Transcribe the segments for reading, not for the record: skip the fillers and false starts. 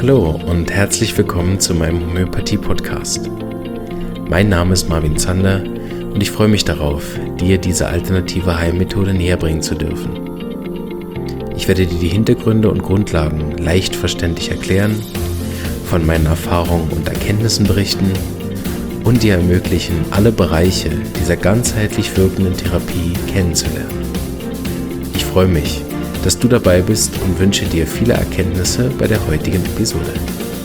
Hallo und herzlich willkommen zu meinem Homöopathie-Podcast. Mein Name ist Marvin Zander und ich freue mich darauf, dir diese alternative Heilmethode näher bringen zu dürfen. Ich werde dir die Hintergründe und Grundlagen leicht verständlich erklären, von meinen Erfahrungen und Erkenntnissen berichten und dir ermöglichen, alle Bereiche dieser ganzheitlich wirkenden Therapie kennenzulernen. Ich freue mich, dass du dabei bist und wünsche dir viele Erkenntnisse bei der heutigen Episode.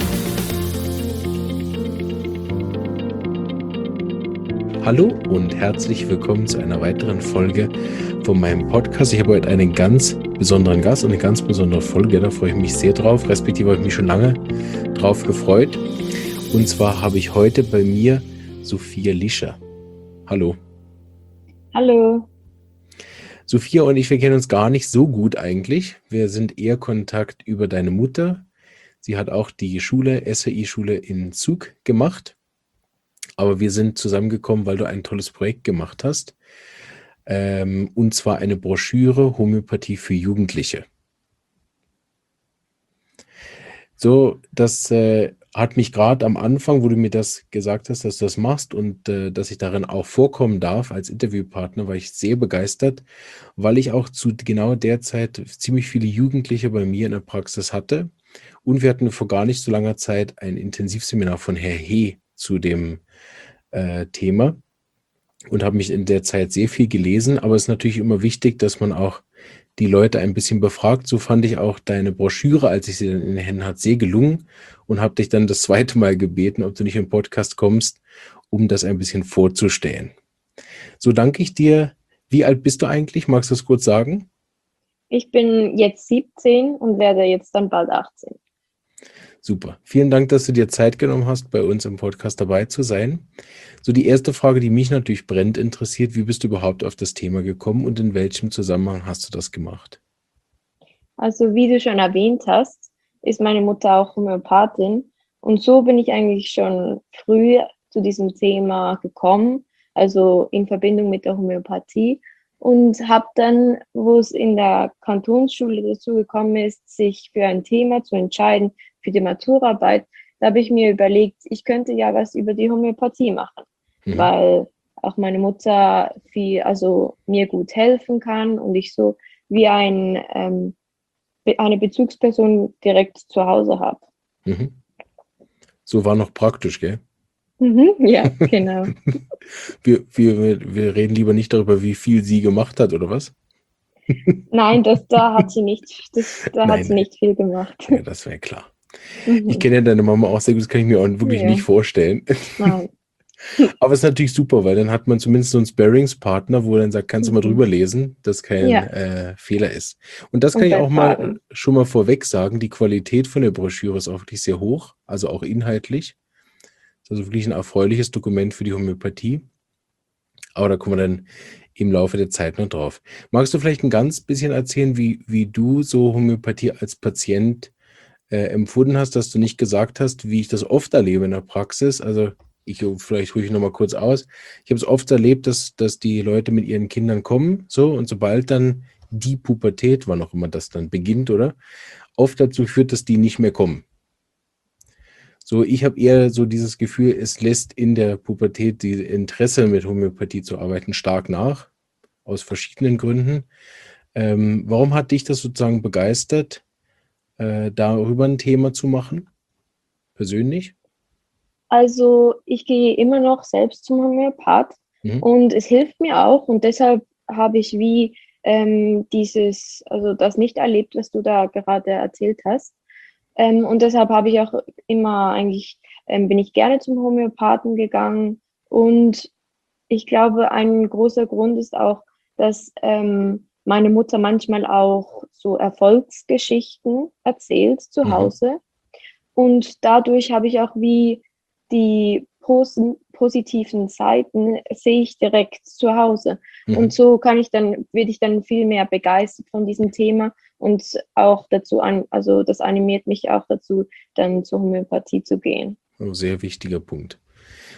Hallo und herzlich willkommen zu einer weiteren Folge von meinem Podcast. Ich habe heute einen ganz besonderen Gast und eine ganz besondere Folge, da freue ich mich sehr drauf, respektive habe ich mich schon lange drauf gefreut. Und zwar habe ich heute bei mir Sophia Lischer. Hallo. Hallo. Sophia und ich, wir kennen uns gar nicht so gut eigentlich. Wir sind eher Kontakt über deine Mutter. Sie hat auch die SAI-Schule in Zug gemacht. Aber wir sind zusammengekommen, weil du ein tolles Projekt gemacht hast. Und zwar eine Broschüre Homöopathie für Jugendliche. So, das hat mich gerade am Anfang, wo du mir das gesagt hast, dass du das machst und dass ich darin auch vorkommen darf als Interviewpartner, war ich sehr begeistert, weil ich auch zu genau der Zeit ziemlich viele Jugendliche bei mir in der Praxis hatte. Und wir hatten vor gar nicht so langer Zeit ein Intensivseminar von Herr He zu dem Thema und habe mich in der Zeit sehr viel gelesen. Aber es ist natürlich immer wichtig, dass man auch die Leute ein bisschen befragt. So fand ich auch deine Broschüre, als ich sie dann in den Händen hatte, sehr gelungen und habe dich dann das zweite Mal gebeten, ob du nicht im Podcast kommst, um das ein bisschen vorzustellen. So danke ich dir. Wie alt bist du eigentlich? Magst du es kurz sagen? Ich bin jetzt 17 und werde jetzt dann bald 18. Super. Vielen Dank, dass du dir Zeit genommen hast, bei uns im Podcast dabei zu sein. So, die erste Frage, die mich natürlich brennend interessiert: Wie bist du überhaupt auf das Thema gekommen und in welchem Zusammenhang hast du das gemacht? Also wie du schon erwähnt hast, ist meine Mutter auch Homöopathin und so bin ich eigentlich schon früh zu diesem Thema gekommen, also in Verbindung mit der Homöopathie und habe dann, wo es in der Kantonsschule dazu gekommen ist, sich für ein Thema zu entscheiden, für die Maturarbeit, da habe ich mir überlegt, ich könnte ja was über die Homöopathie machen, weil auch meine Mutter mir gut helfen kann und ich so wie eine Bezugsperson direkt zu Hause habe. Mhm. So war noch praktisch, gell? Ja, genau. Wir reden lieber nicht darüber, wie viel sie gemacht hat, oder was? Nein, da hat sie Nein, nein. nicht viel gemacht. Ja, das wäre klar. Ich Mhm. kenne ja deine Mama auch sehr gut, das kann ich mir auch wirklich Ja, nicht vorstellen. nein. Aber es ist natürlich super, weil dann hat man zumindest so einen Sparringspartner, wo er dann sagt, kannst du mal Mhm. drüber lesen, dass kein Ja, Fehler ist. Und das kann und ich auch mal erfahren. schon mal vorweg sagen, die Qualität von der Broschüre ist auch wirklich sehr hoch, also auch inhaltlich. Das ist also wirklich ein erfreuliches Dokument für die Homöopathie. Aber da kommen wir dann im Laufe der Zeit noch drauf. Magst du vielleicht ein ganz bisschen erzählen, wie du so Homöopathie als Patient empfunden hast, dass du nicht gesagt hast, wie ich das oft erlebe in der Praxis? Also vielleicht hole ich noch mal kurz aus. Ich habe es oft erlebt, dass die Leute mit ihren Kindern kommen, so, und sobald dann die Pubertät, wann auch immer das dann beginnt, oder, oft dazu führt, dass die nicht mehr kommen. So, ich habe eher so dieses Gefühl, es lässt in der Pubertät die Interesse mit Homöopathie zu arbeiten stark nach, aus verschiedenen Gründen. Warum hat dich das sozusagen begeistert, darüber ein Thema zu machen, persönlich? Also ich gehe immer noch selbst zum Homöopath Mhm. und es hilft mir auch und deshalb habe ich also das nicht erlebt, was du da gerade erzählt hast. Und deshalb habe ich auch immer bin ich gerne zum Homöopathen gegangen und ich glaube, ein großer Grund ist auch, dass meine Mutter manchmal auch so Erfolgsgeschichten erzählt zu Mhm. Hause. Und dadurch habe ich auch wie die positiven Seiten sehe ich direkt zu Hause. Und Mhm. so werde ich dann viel mehr begeistert von diesem Thema und auch also das animiert mich auch dazu, dann zur Homöopathie zu gehen. Oh, sehr wichtiger Punkt.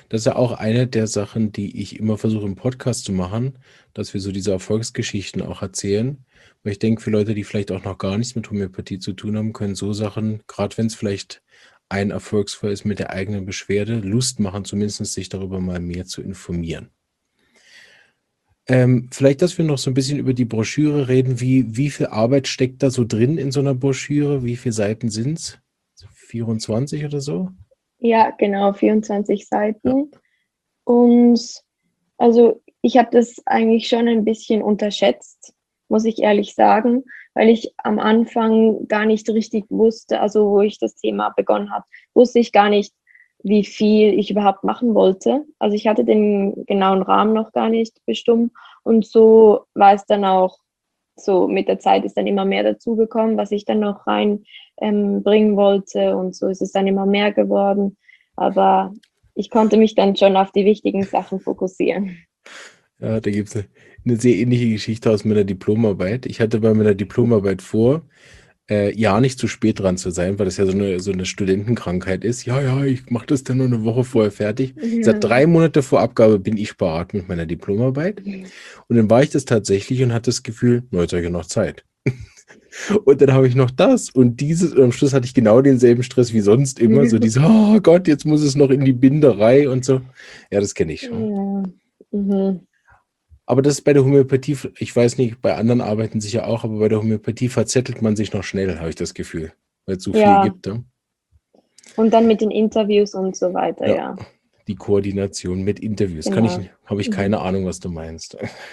Das ist ja auch eine der Sachen, die ich immer versuche im Podcast zu machen, dass wir so diese Erfolgsgeschichten auch erzählen. Weil ich denke, für Leute, die vielleicht auch noch gar nichts mit Homöopathie zu tun haben, können so Sachen, gerade wenn es vielleicht ein Erfolgsfall ist mit der eigenen Beschwerde, Lust machen, zumindest sich darüber mal mehr zu informieren. Vielleicht, dass wir noch so ein bisschen über die Broschüre reden. Wie viel Arbeit steckt da so drin in so einer Broschüre? Wie viele Seiten sind es? 24 oder so? Ja, genau, 24 Ja. Seiten. Und also ich habe das eigentlich schon ein bisschen unterschätzt, muss ich ehrlich sagen, weil ich am Anfang gar nicht richtig wusste, also wo ich das Thema begonnen habe, wusste ich gar nicht, wie viel ich überhaupt machen wollte. Also ich hatte den genauen Rahmen noch gar nicht bestimmt und so war es dann auch so mit der Zeit ist dann immer mehr dazugekommen, was ich dann noch rein bringen wollte und so ist es dann immer mehr geworden. Aber ich konnte mich dann schon auf die wichtigen Sachen fokussieren. Ja, da gibt es eine sehr ähnliche Geschichte aus meiner Diplomarbeit. Ich hatte bei meiner Diplomarbeit vor, ja nicht zu spät dran zu sein, weil das ja so eine Studentenkrankheit ist. Ja, ja, ich mache das dann nur eine Woche vorher fertig. Seit Ja. 3 Monate vor Abgabe bin ich parat mit meiner Diplomarbeit. Und dann war ich das tatsächlich und hatte das Gefühl, na, jetzt habe ich ja noch Zeit. Und dann habe ich noch das und dieses und am Schluss hatte ich genau denselben Stress wie sonst immer. So diese, oh Gott, jetzt muss es noch in die Binderei und so. Ja, das kenne ich schon. Ja. Mhm. Aber das ist bei der Homöopathie, ich weiß nicht, bei anderen arbeiten sicher auch, aber bei der Homöopathie verzettelt man sich noch schnell, habe ich das Gefühl, weil es so viel Ja, gibt. Ja? und dann mit den Interviews und so weiter, Ja, ja, die Koordination mit Interviews. genau. Habe ich Mhm. keine Ahnung, was du meinst.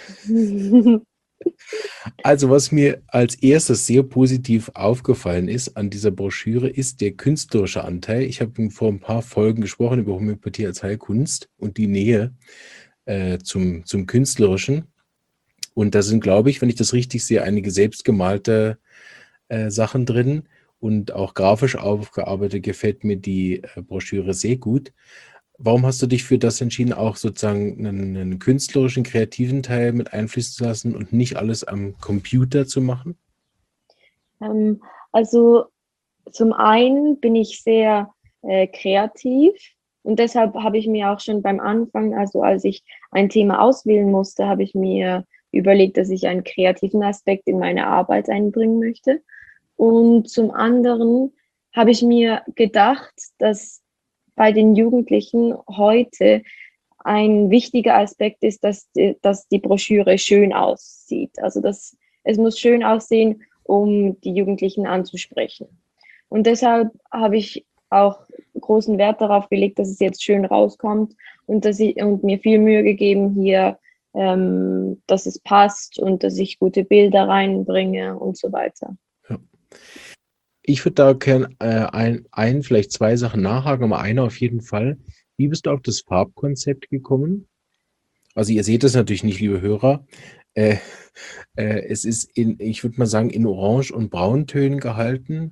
Also, was mir als erstes sehr positiv aufgefallen ist an dieser Broschüre, ist der künstlerische Anteil. Ich habe vor ein paar Folgen gesprochen über Homöopathie als Heilkunst und die Nähe zum Künstlerischen. Und da sind, glaube ich, wenn ich das richtig sehe, einige selbstgemalte Sachen drin und auch grafisch aufgearbeitet gefällt mir die Broschüre sehr gut. Warum hast du dich für das entschieden, auch sozusagen einen künstlerischen, kreativen Teil mit einfließen zu lassen und nicht alles am Computer zu machen? Ähm, also zum einen bin ich sehr kreativ und deshalb habe ich mir auch schon beim Anfang, also als ich ein Thema auswählen musste, habe ich mir überlegt, dass ich einen kreativen Aspekt in meine Arbeit einbringen möchte. Und zum anderen habe ich mir gedacht, dass bei den Jugendlichen heute ein wichtiger Aspekt ist, dass die Broschüre schön aussieht. Also es muss schön aussehen, um die Jugendlichen anzusprechen. Und deshalb habe ich auch großen Wert darauf gelegt, dass es jetzt schön rauskommt und mir viel Mühe gegeben hier, dass es passt und dass ich gute Bilder reinbringe und so weiter. Ja. Ich würde da gerne vielleicht zwei Sachen nachhaken, aber eine auf jeden Fall. Wie bist du auf das Farbkonzept gekommen? Also ihr seht es natürlich nicht, liebe Hörer. Äh, es ist ich würde mal sagen, in Orange- und Brauntönen gehalten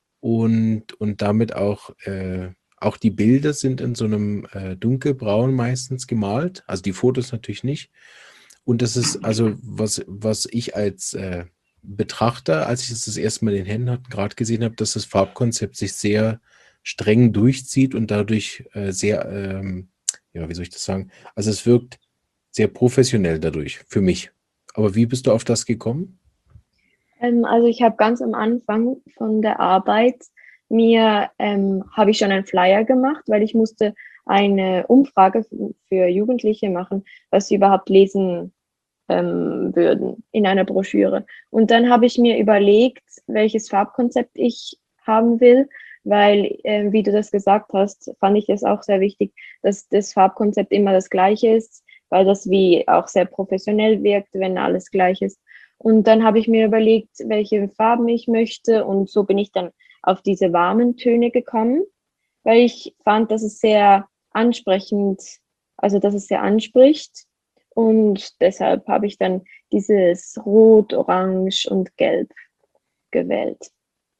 und damit auch die Bilder sind in so einem dunkelbraun meistens gemalt. Also die Fotos natürlich nicht. Und das ist also, was ich als Betrachter, als ich es das erste Mal in den Händen hatte, gerade gesehen habe, dass das Farbkonzept sich sehr streng durchzieht und dadurch sehr, ja, wie soll ich das sagen? Also es wirkt sehr professionell dadurch, für mich. Aber wie bist du auf das gekommen? Also ich habe ganz am Anfang von der Arbeit habe ich schon einen Flyer gemacht, weil ich musste eine Umfrage für Jugendliche machen, was sie überhaupt lesen würden in einer Broschüre. Und dann habe ich mir überlegt, welches Farbkonzept ich haben will, weil, wie du das gesagt hast, fand ich es auch sehr wichtig, dass das Farbkonzept immer das gleiche ist, weil das wie auch sehr professionell wirkt, wenn alles gleich ist. Und dann habe ich mir überlegt, welche Farben ich möchte und so bin ich dann auf diese warmen Töne gekommen, weil ich fand, dass es sehr ansprechend, also dass es sehr anspricht und deshalb habe ich dann dieses Rot, Orange und Gelb gewählt.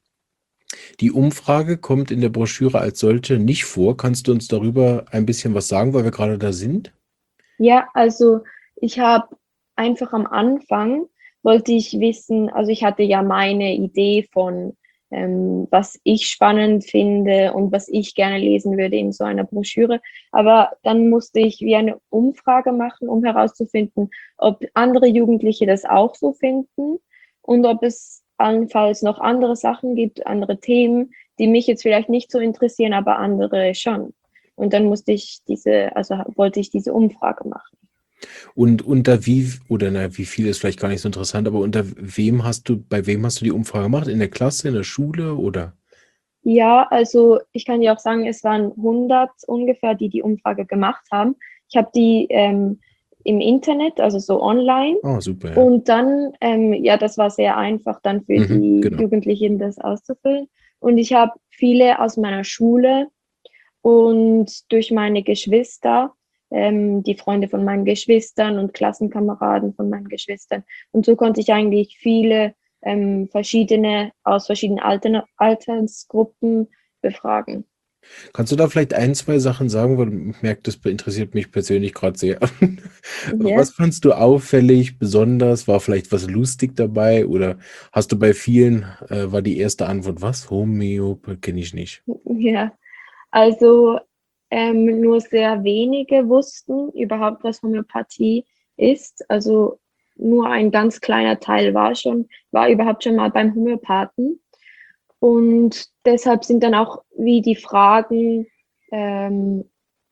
Die Umfrage kommt in der Broschüre als solche nicht vor. Kannst du uns darüber ein bisschen was sagen, weil wir gerade da sind? Ja, also ich habe einfach am Anfang wollte ich wissen, also ich hatte ja meine Idee von was ich spannend finde und was ich gerne lesen würde in so einer Broschüre. Aber dann musste ich wie eine Umfrage machen, um herauszufinden, ob andere Jugendliche das auch so finden und ob es allenfalls noch andere Sachen gibt, andere Themen, die mich jetzt vielleicht nicht so interessieren, aber andere schon. Und dann wollte ich diese Umfrage machen. Und wie viel ist vielleicht gar nicht so interessant, aber bei wem hast du die Umfrage gemacht? In der Klasse, in der Schule oder? Ja, also ich kann dir auch sagen, es waren 100 ungefähr, die die Umfrage gemacht haben. Ich habe die im Internet, also so online. Oh, super, ja. Und dann, ja, das war sehr einfach dann für die Genau. Jugendlichen, das auszufüllen. Und ich habe viele aus meiner Schule und durch meine Geschwister, die Freunde von meinen Geschwistern und Klassenkameraden von meinen Geschwistern. Und so konnte ich eigentlich viele verschiedene aus verschiedenen Altersgruppen befragen. Kannst du da vielleicht ein, zwei Sachen sagen, weil ich merke, das interessiert mich persönlich gerade sehr. Ja. Was fandst du auffällig, besonders? War vielleicht was lustig dabei? Oder hast du bei vielen, war die erste Antwort, was? Homöopathie kenne ich nicht. Ja, also nur sehr wenige wussten überhaupt, was Homöopathie ist. Also nur ein ganz kleiner Teil war überhaupt schon mal beim Homöopathen. Und deshalb sind dann auch wie die Fragen, ähm,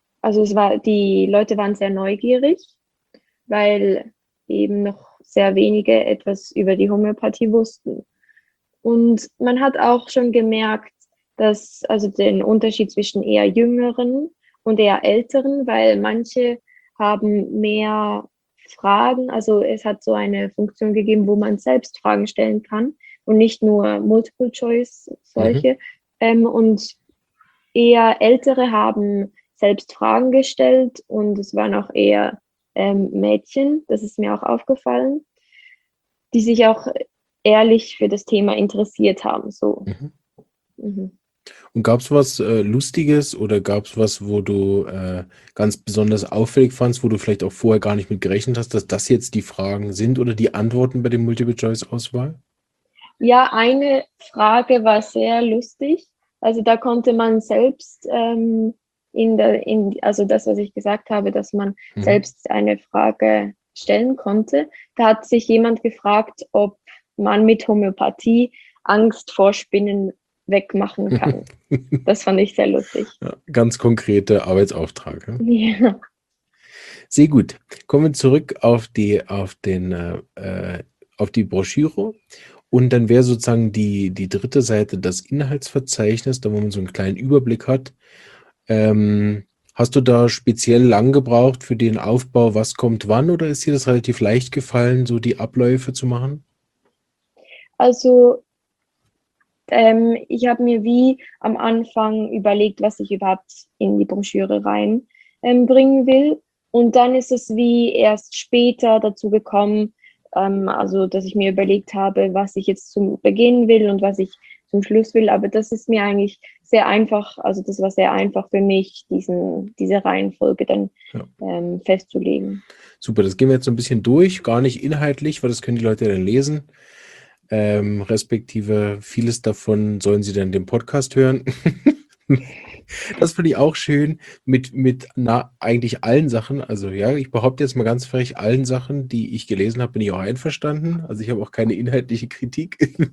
die Leute waren sehr neugierig, weil eben noch sehr wenige etwas über die Homöopathie wussten. Und man hat auch schon gemerkt, also den Unterschied zwischen eher jüngeren und eher älteren, weil manche haben mehr Fragen. Also es hat so eine Funktion gegeben, wo man selbst Fragen stellen kann und nicht nur Multiple Choice Mhm. solche. Und eher ältere haben selbst Fragen gestellt und es waren auch eher Mädchen, das ist mir auch aufgefallen, die sich auch ehrlich für das Thema interessiert haben. So. Mhm. Mhm. Und gab es was Lustiges oder gab es was, wo du ganz besonders auffällig fandst, wo du vielleicht auch vorher gar nicht mit gerechnet hast, dass das jetzt die Fragen sind oder die Antworten bei der Multiple-Choice-Auswahl? Ja, eine Frage war sehr lustig. Also da konnte man selbst also das, was ich gesagt habe, dass man Mhm. selbst eine Frage stellen konnte. Da hat sich jemand gefragt, ob man mit Homöopathie Angst vor Spinnen wegmachen kann. Das fand ich sehr lustig. Ja, ganz konkrete Arbeitsauftrag. Ja. Ja. Sehr gut. Kommen wir zurück auf die Broschüre. Und dann wäre sozusagen die dritte Seite das Inhaltsverzeichnis, da wo man so einen kleinen Überblick hat. Hast du da speziell lang gebraucht für den Aufbau, was kommt wann, oder ist dir das relativ leicht gefallen, so die Abläufe zu machen? Also ich habe mir wie am Anfang überlegt, was ich überhaupt in die Broschüre rein bringen will. Und dann ist es wie erst später dazu gekommen, also dass ich mir überlegt habe, was ich jetzt zum Beginn will und was ich zum Schluss will. Aber das ist mir eigentlich sehr einfach, also das war sehr einfach für mich, diese Reihenfolge dann Ja. festzulegen. Super, das gehen wir jetzt so ein bisschen durch, gar nicht inhaltlich, weil das können die Leute ja dann lesen. Respektive vieles davon sollen sie dann den Podcast hören. Das finde ich auch schön eigentlich allen Sachen. Also ja, ich behaupte jetzt mal ganz frech, allen Sachen, die ich gelesen habe, bin ich auch einverstanden. Also ich habe auch keine inhaltliche Kritik.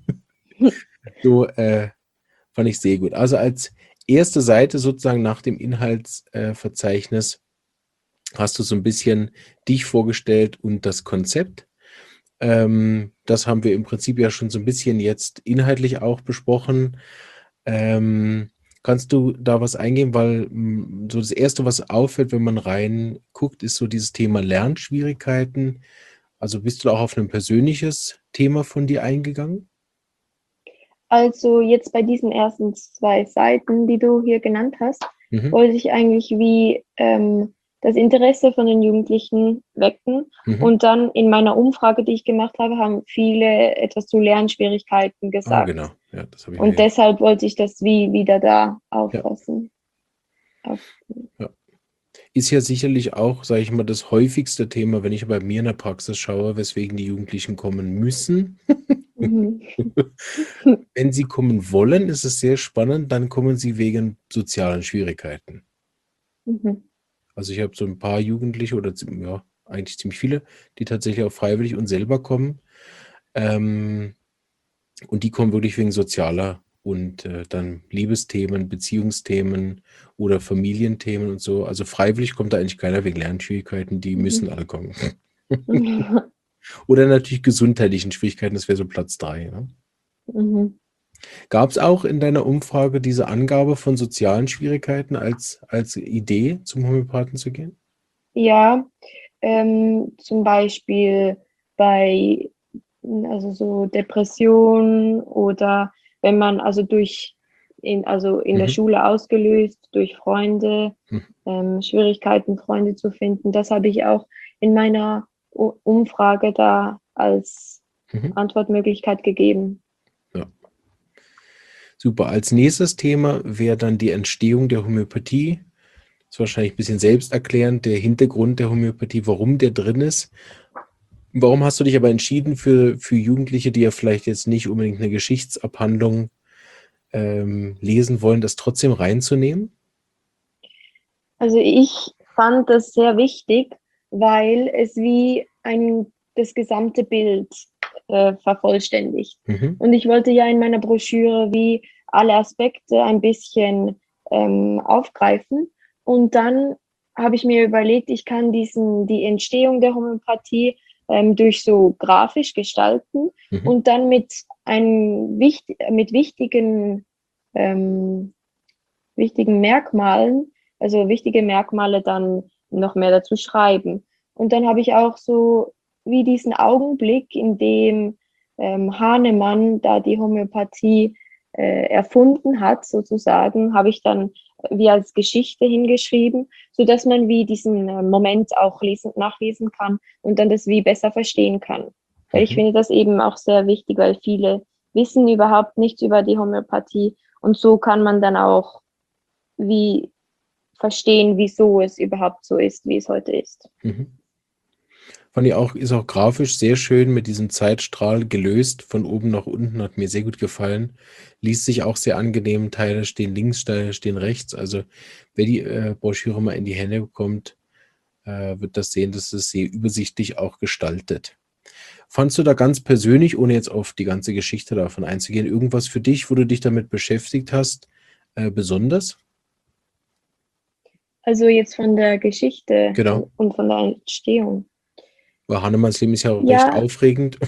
So fand ich sehr gut. Also als erste Seite sozusagen nach dem Inhaltsverzeichnis hast du so ein bisschen dich vorgestellt und das Konzept. Das haben wir im Prinzip ja schon so ein bisschen jetzt inhaltlich auch besprochen. Kannst du da was eingehen? Weil so das Erste, was auffällt, wenn man reinguckt, ist so dieses Thema Lernschwierigkeiten. Also bist du da auch auf ein persönliches Thema von dir eingegangen? Also jetzt bei diesen ersten 2 Seiten, die du hier genannt hast, Mhm. wollte ich eigentlich wie das Interesse von den Jugendlichen wecken. Mhm. Und dann in meiner Umfrage, die ich gemacht habe, haben viele etwas zu Lernschwierigkeiten Ah, gesagt. genau. Ja, das habe ich Und mir. deshalb wollte ich das wie wieder da Ja, auffassen. Auf, ja. Ist ja sicherlich auch, sage ich mal, das häufigste Thema, wenn ich bei mir in der Praxis schaue, weswegen die Jugendlichen kommen müssen. Mhm. Wenn sie kommen wollen, ist es sehr spannend, dann kommen sie wegen sozialen Schwierigkeiten. Mhm. Also ich habe so ein paar Jugendliche oder ja, eigentlich ziemlich viele, die tatsächlich auch freiwillig und selber kommen. Und die kommen wirklich wegen sozialer und dann Liebesthemen, Beziehungsthemen oder Familienthemen und so. Also freiwillig kommt da eigentlich keiner wegen Lernschwierigkeiten, die müssen Mhm. alle kommen. Oder natürlich gesundheitlichen Schwierigkeiten, das wäre so Platz 3. Ne? Mhm. Gab es auch in deiner Umfrage diese Angabe von sozialen Schwierigkeiten als Idee, zum Homöopathen zu gehen? Ja, zum Beispiel bei also so Depressionen oder wenn man also also in der Mhm. Schule ausgelöst durch Freunde, Mhm. Schwierigkeiten, Freunde zu finden. Das habe ich auch in meiner Umfrage da als Mhm. Antwortmöglichkeit gegeben. Ja. Super. Als nächstes Thema wäre dann die Entstehung der Homöopathie. Das ist wahrscheinlich ein bisschen selbsterklärend, der Hintergrund der Homöopathie, warum der drin ist. Warum hast du dich aber entschieden für Jugendliche, die ja vielleicht jetzt nicht unbedingt eine Geschichtsabhandlung lesen wollen, das trotzdem reinzunehmen? Also ich fand das sehr wichtig, weil es wie das gesamte Bild vervollständigt. Mhm. Und ich wollte ja in meiner Broschüre wie alle Aspekte ein bisschen aufgreifen. Und dann habe ich mir überlegt, ich kann die Entstehung der Homöopathie durch so grafisch gestalten Mhm. und dann mit wichtigen Merkmalen, also wichtige Merkmale dann noch mehr dazu schreiben. Und dann habe ich auch so wie diesen Augenblick, in dem Hahnemann da die Homöopathie erfunden hat, sozusagen, habe ich dann wie als Geschichte hingeschrieben, sodass man wie diesen Moment auch nachlesen kann und dann das wie besser verstehen kann. Weil ich Mhm. finde das eben auch sehr wichtig, weil viele wissen überhaupt nichts über die Homöopathie und so kann man dann auch wie verstehen, wieso es überhaupt so ist, wie es heute ist. Mhm. Fand ich auch, ist auch grafisch sehr schön mit diesem Zeitstrahl gelöst, von oben nach unten, hat mir sehr gut gefallen. Liest sich auch sehr angenehm, Teile stehen links, Teile stehen rechts. Also wer die Broschüre mal in die Hände bekommt, wird das sehen, dass es sehr übersichtlich auch gestaltet. Fandst du da ganz persönlich, ohne jetzt auf die ganze Geschichte davon einzugehen, irgendwas für dich, wo du dich damit beschäftigt hast, besonders? Also jetzt von der Geschichte Genau. und von der Entstehung. Weil Hahnemanns Leben ist ja recht Ja, aufregend.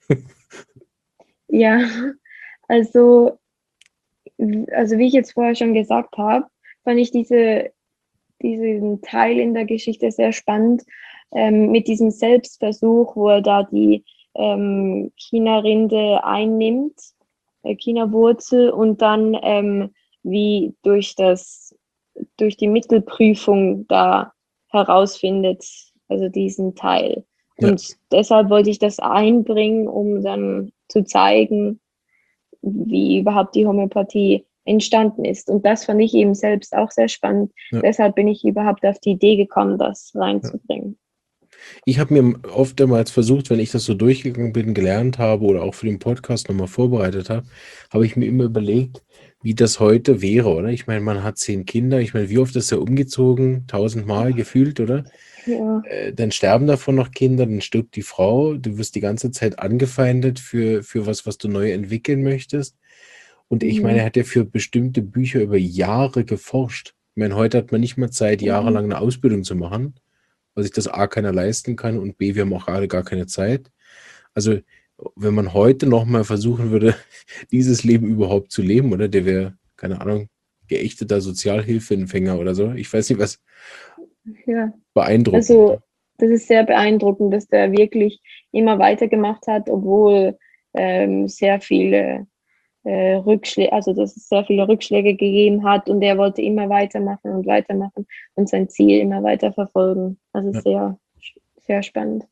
ja, also, also wie ich jetzt vorher schon gesagt habe, fand ich diesen Teil in der Geschichte sehr spannend, mit diesem Selbstversuch, wo er da die China-Rinde einnimmt, China-Wurzel und dann wie durch die Mittelprüfung da herausfindet, also diesen Teil. Ja. Und deshalb wollte ich das einbringen, um dann zu zeigen, wie überhaupt die Homöopathie entstanden ist. Und das fand ich eben selbst auch sehr spannend. Ja. Deshalb bin ich überhaupt auf die Idee gekommen, das Ja. reinzubringen. Ich habe mir oftmals versucht, wenn ich das so durchgegangen bin, gelernt habe oder auch für den Podcast nochmal vorbereitet habe, habe ich mir immer überlegt, wie das heute wäre, oder? Ich meine, man hat 10 Kinder. Ich meine, wie oft ist er umgezogen? 1000-mal gefühlt, oder? Ja. Dann sterben davon noch Kinder, dann stirbt die Frau. Du wirst die ganze Zeit angefeindet für was du neu entwickeln möchtest. Und ich meine, Mhm. er hat ja für bestimmte Bücher über Jahre geforscht. Ich meine, heute hat man nicht mehr Zeit, Mhm. jahrelang eine Ausbildung zu machen, weil sich das A keiner leisten kann und B, wir haben auch gerade gar keine Zeit. Also, wenn man heute nochmal versuchen würde, dieses Leben überhaupt zu leben, oder der wäre, keine Ahnung, geächteter Sozialhilfeempfänger oder so. Ich weiß nicht, was Ja. beeindruckend. Also das ist sehr beeindruckend, dass der wirklich immer weitergemacht hat, obwohl sehr viele Rückschläge, also dass es sehr viele Rückschläge gegeben hat und er wollte immer weitermachen und sein Ziel immer weiter verfolgen. Also Ja, sehr, sehr spannend.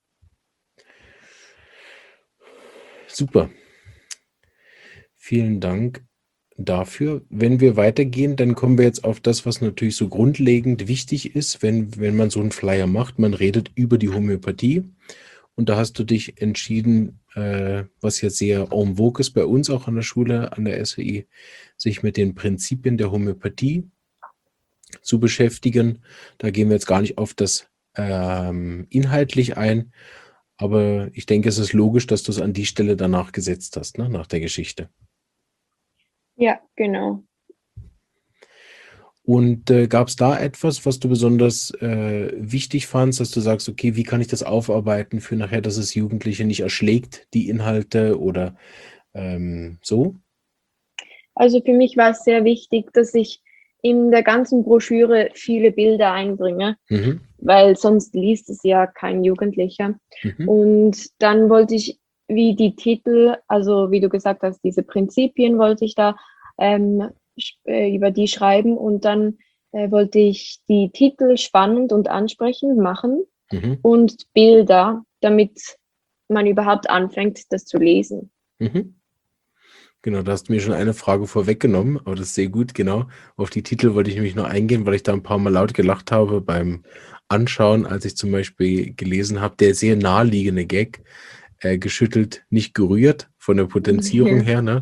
super. Vielen Dank dafür. Wenn wir weitergehen, dann kommen wir jetzt auf das, was natürlich so grundlegend wichtig ist, wenn man so einen Flyer macht. Man redet über die Homöopathie Und da hast du dich entschieden, was ja sehr en vogue ist bei uns auch an der Schule, an der SWI, sich mit den Prinzipien der Homöopathie zu beschäftigen. Da gehen wir jetzt gar nicht auf das inhaltlich ein, aber ich denke, es ist logisch, dass du es an die Stelle danach gesetzt hast, ne, nach der Geschichte. Ja, genau. Und gab es da etwas, was du besonders wichtig fandst, dass du sagst, okay, wie kann ich das aufarbeiten für nachher, dass es Jugendliche nicht erschlägt, die Inhalte oder so? Also für mich war es sehr wichtig, dass ich in der ganzen Broschüre viele Bilder einbringe, Mhm. weil sonst liest es ja kein Jugendlicher. Mhm. Und dann wollte ich, wie die Titel, also wie du gesagt hast, diese Prinzipien wollte ich da über die schreiben und dann wollte ich die Titel spannend und ansprechend machen Mhm. und Bilder, damit man überhaupt anfängt, das zu lesen. Mhm. Genau, da hast du mir schon eine Frage vorweggenommen, aber das ist sehr gut, genau. Auf die Titel wollte ich nämlich nur eingehen, weil ich da ein paar Mal laut gelacht habe beim Anschauen, als ich zum Beispiel gelesen habe, der sehr naheliegende Gag, geschüttelt, nicht gerührt, von der Potenzierung her, ne?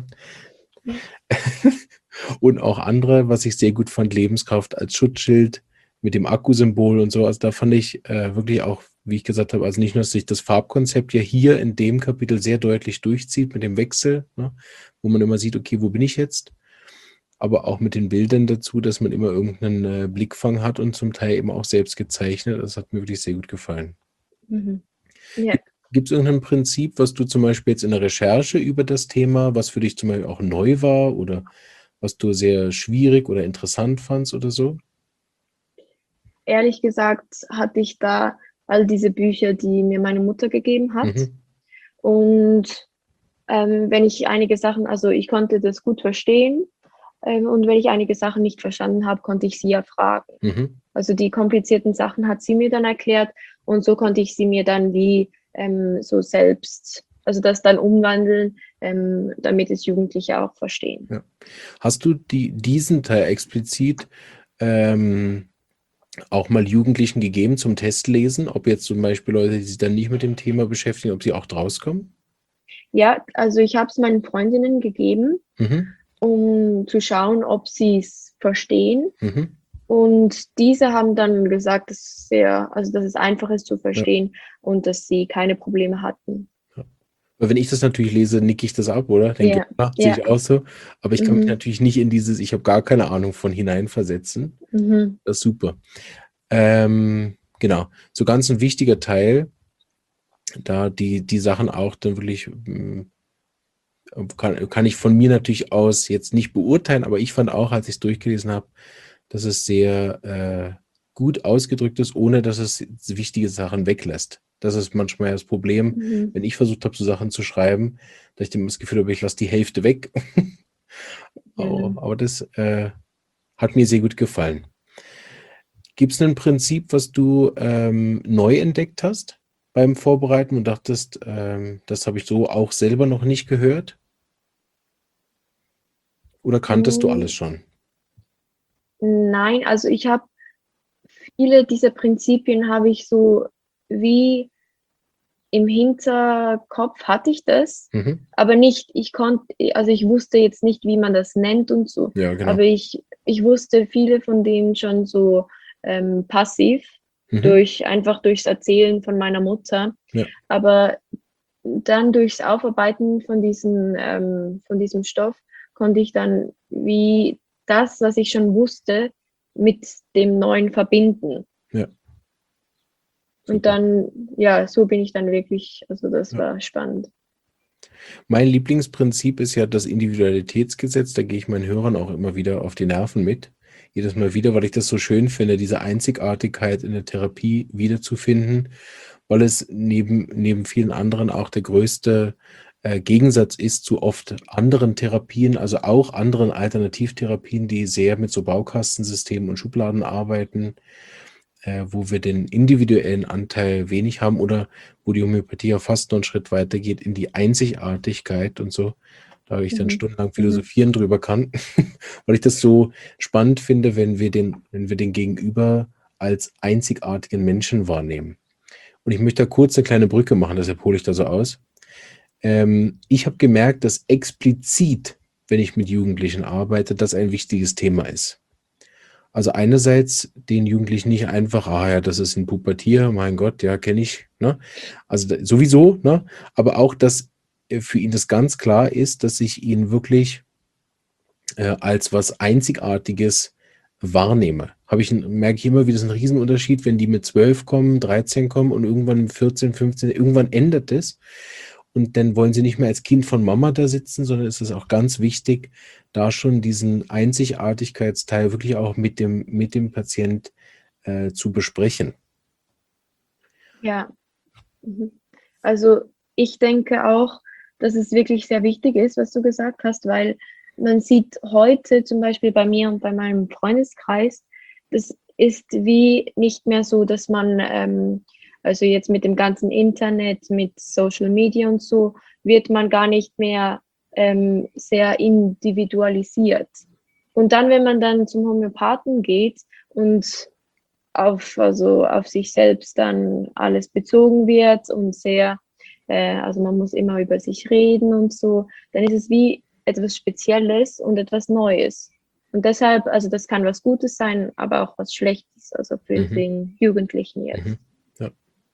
Und auch andere, was ich sehr gut fand, Lebenskraft als Schutzschild mit dem Akkusymbol und so. Also da fand ich wirklich auch, wie ich gesagt habe, also nicht nur, dass sich das Farbkonzept ja hier in dem Kapitel sehr deutlich durchzieht mit dem Wechsel, ne, wo man immer sieht, okay, wo bin ich jetzt? Aber auch mit den Bildern dazu, dass man immer irgendeinen Blickfang hat und zum Teil eben auch selbst gezeichnet. Das hat mir wirklich sehr gut gefallen. Mhm. Ja. Gibt es irgendein Prinzip, was du zum Beispiel jetzt in der Recherche über das Thema, was für dich zum Beispiel auch neu war oder was du sehr schwierig oder interessant fandst oder so? Ehrlich gesagt hatte ich da all diese Bücher, die mir meine Mutter gegeben hat. Mhm. Und wenn ich einige Sachen, also ich konnte das gut verstehen. Und wenn ich einige Sachen nicht verstanden habe, konnte ich sie ja fragen. Mhm. Also die komplizierten Sachen hat sie mir dann erklärt und so konnte ich sie mir dann wie so selbst, also das dann umwandeln, damit es Jugendliche auch verstehen. Ja. Hast du diesen Teil explizit auch mal Jugendlichen gegeben zum Testlesen, ob jetzt zum Beispiel Leute, die sich dann nicht mit dem Thema beschäftigen, ob sie auch draus kommen? Ja, also ich habe es meinen Freundinnen gegeben, Mhm. um zu schauen, ob sie es verstehen. Mhm. Und diese haben dann gesagt, dass es einfach ist zu Ja. verstehen und dass sie keine Probleme hatten. Weil wenn ich das natürlich lese, nicke ich das ab, oder? Denke, Ja, ja, sehe ja. ich auch so. Aber ich kann mich Mhm. natürlich nicht in dieses, ich habe gar keine Ahnung von hineinversetzen. Mhm. Das ist super. Genau. So ganz ein wichtiger Teil, da die Sachen auch dann wirklich kann ich von mir natürlich aus jetzt nicht beurteilen, aber ich fand auch, als ich es durchgelesen habe, dass es sehr gut ausgedrückt ist, ohne dass es wichtige Sachen weglässt. Das ist manchmal das Problem, Mhm. wenn ich versucht habe, so Sachen zu schreiben, dass ich dann das Gefühl habe, ich lasse die Hälfte weg. Ja. Aber das hat mir sehr gut gefallen. Gibt es ein Prinzip, was du neu entdeckt hast beim Vorbereiten und dachtest, das habe ich so auch selber noch nicht gehört? Oder kanntest du alles Mm, schon? Nein, also ich habe viele dieser Prinzipien habe ich so wie im Hinterkopf hatte ich das, Mhm. aber nicht, also ich wusste jetzt nicht, wie man das nennt und so, Ja, genau. aber ich wusste viele von denen schon so passiv, Mhm. einfach durchs Erzählen von meiner Mutter, Ja, aber dann durchs Aufarbeiten von diesem Stoff konnte ich dann wie das, was ich schon wusste, mit dem Neuen verbinden. ja, Und super. dann, ja, so bin ich dann wirklich, also das Ja. war spannend. Mein Lieblingsprinzip ist ja das Individualitätsgesetz. Da gehe ich meinen Hörern auch immer wieder auf die Nerven mit. Jedes Mal wieder, weil ich das so schön finde, diese Einzigartigkeit in der Therapie wiederzufinden, weil es neben vielen anderen auch der größte Gegensatz ist zu oft anderen Therapien, also auch anderen Alternativtherapien, die sehr mit so Baukastensystemen und Schubladen arbeiten, wo wir den individuellen Anteil wenig haben oder wo die Homöopathie ja fast noch einen Schritt weiter geht in die Einzigartigkeit und so. Da ich dann Mhm. stundenlang Mhm. philosophieren drüber kann, weil ich das so spannend finde, wenn wir den Gegenüber als einzigartigen Menschen wahrnehmen. Und ich möchte da kurz eine kleine Brücke machen, deshalb hole ich da so aus. Ich habe gemerkt, dass explizit, wenn ich mit Jugendlichen arbeite, das ein wichtiges Thema ist. Also einerseits den Jugendlichen nicht einfach, ja, das ist ein Pubertier, mein Gott, ja, kenne ich, ne? Also sowieso, ne? Aber auch, dass für ihn das ganz klar ist, dass ich ihn wirklich als was Einzigartiges wahrnehme. Merke ich immer wieder, das ist ein Riesenunterschied, wenn die mit 12 kommen, 13 kommen und irgendwann 14, 15, irgendwann ändert es. Und dann wollen sie nicht mehr als Kind von Mama da sitzen, sondern es ist auch ganz wichtig, da schon diesen Einzigartigkeitsteil wirklich auch mit dem Patient zu besprechen. Ja. Also ich denke auch, dass es wirklich sehr wichtig ist, was du gesagt hast, weil man sieht heute zum Beispiel bei mir und bei meinem Freundeskreis, das ist wie nicht mehr so, dass man, also jetzt mit dem ganzen Internet, mit Social Media und so, wird man gar nicht mehr sehr individualisiert. Und dann, wenn man dann zum Homöopathen geht und also auf sich selbst dann alles bezogen wird und sehr, also man muss immer über sich reden und so, dann ist es wie etwas Spezielles und etwas Neues. Und deshalb, also das kann was Gutes sein, aber auch was Schlechtes, also für den Jugendlichen jetzt. Ja.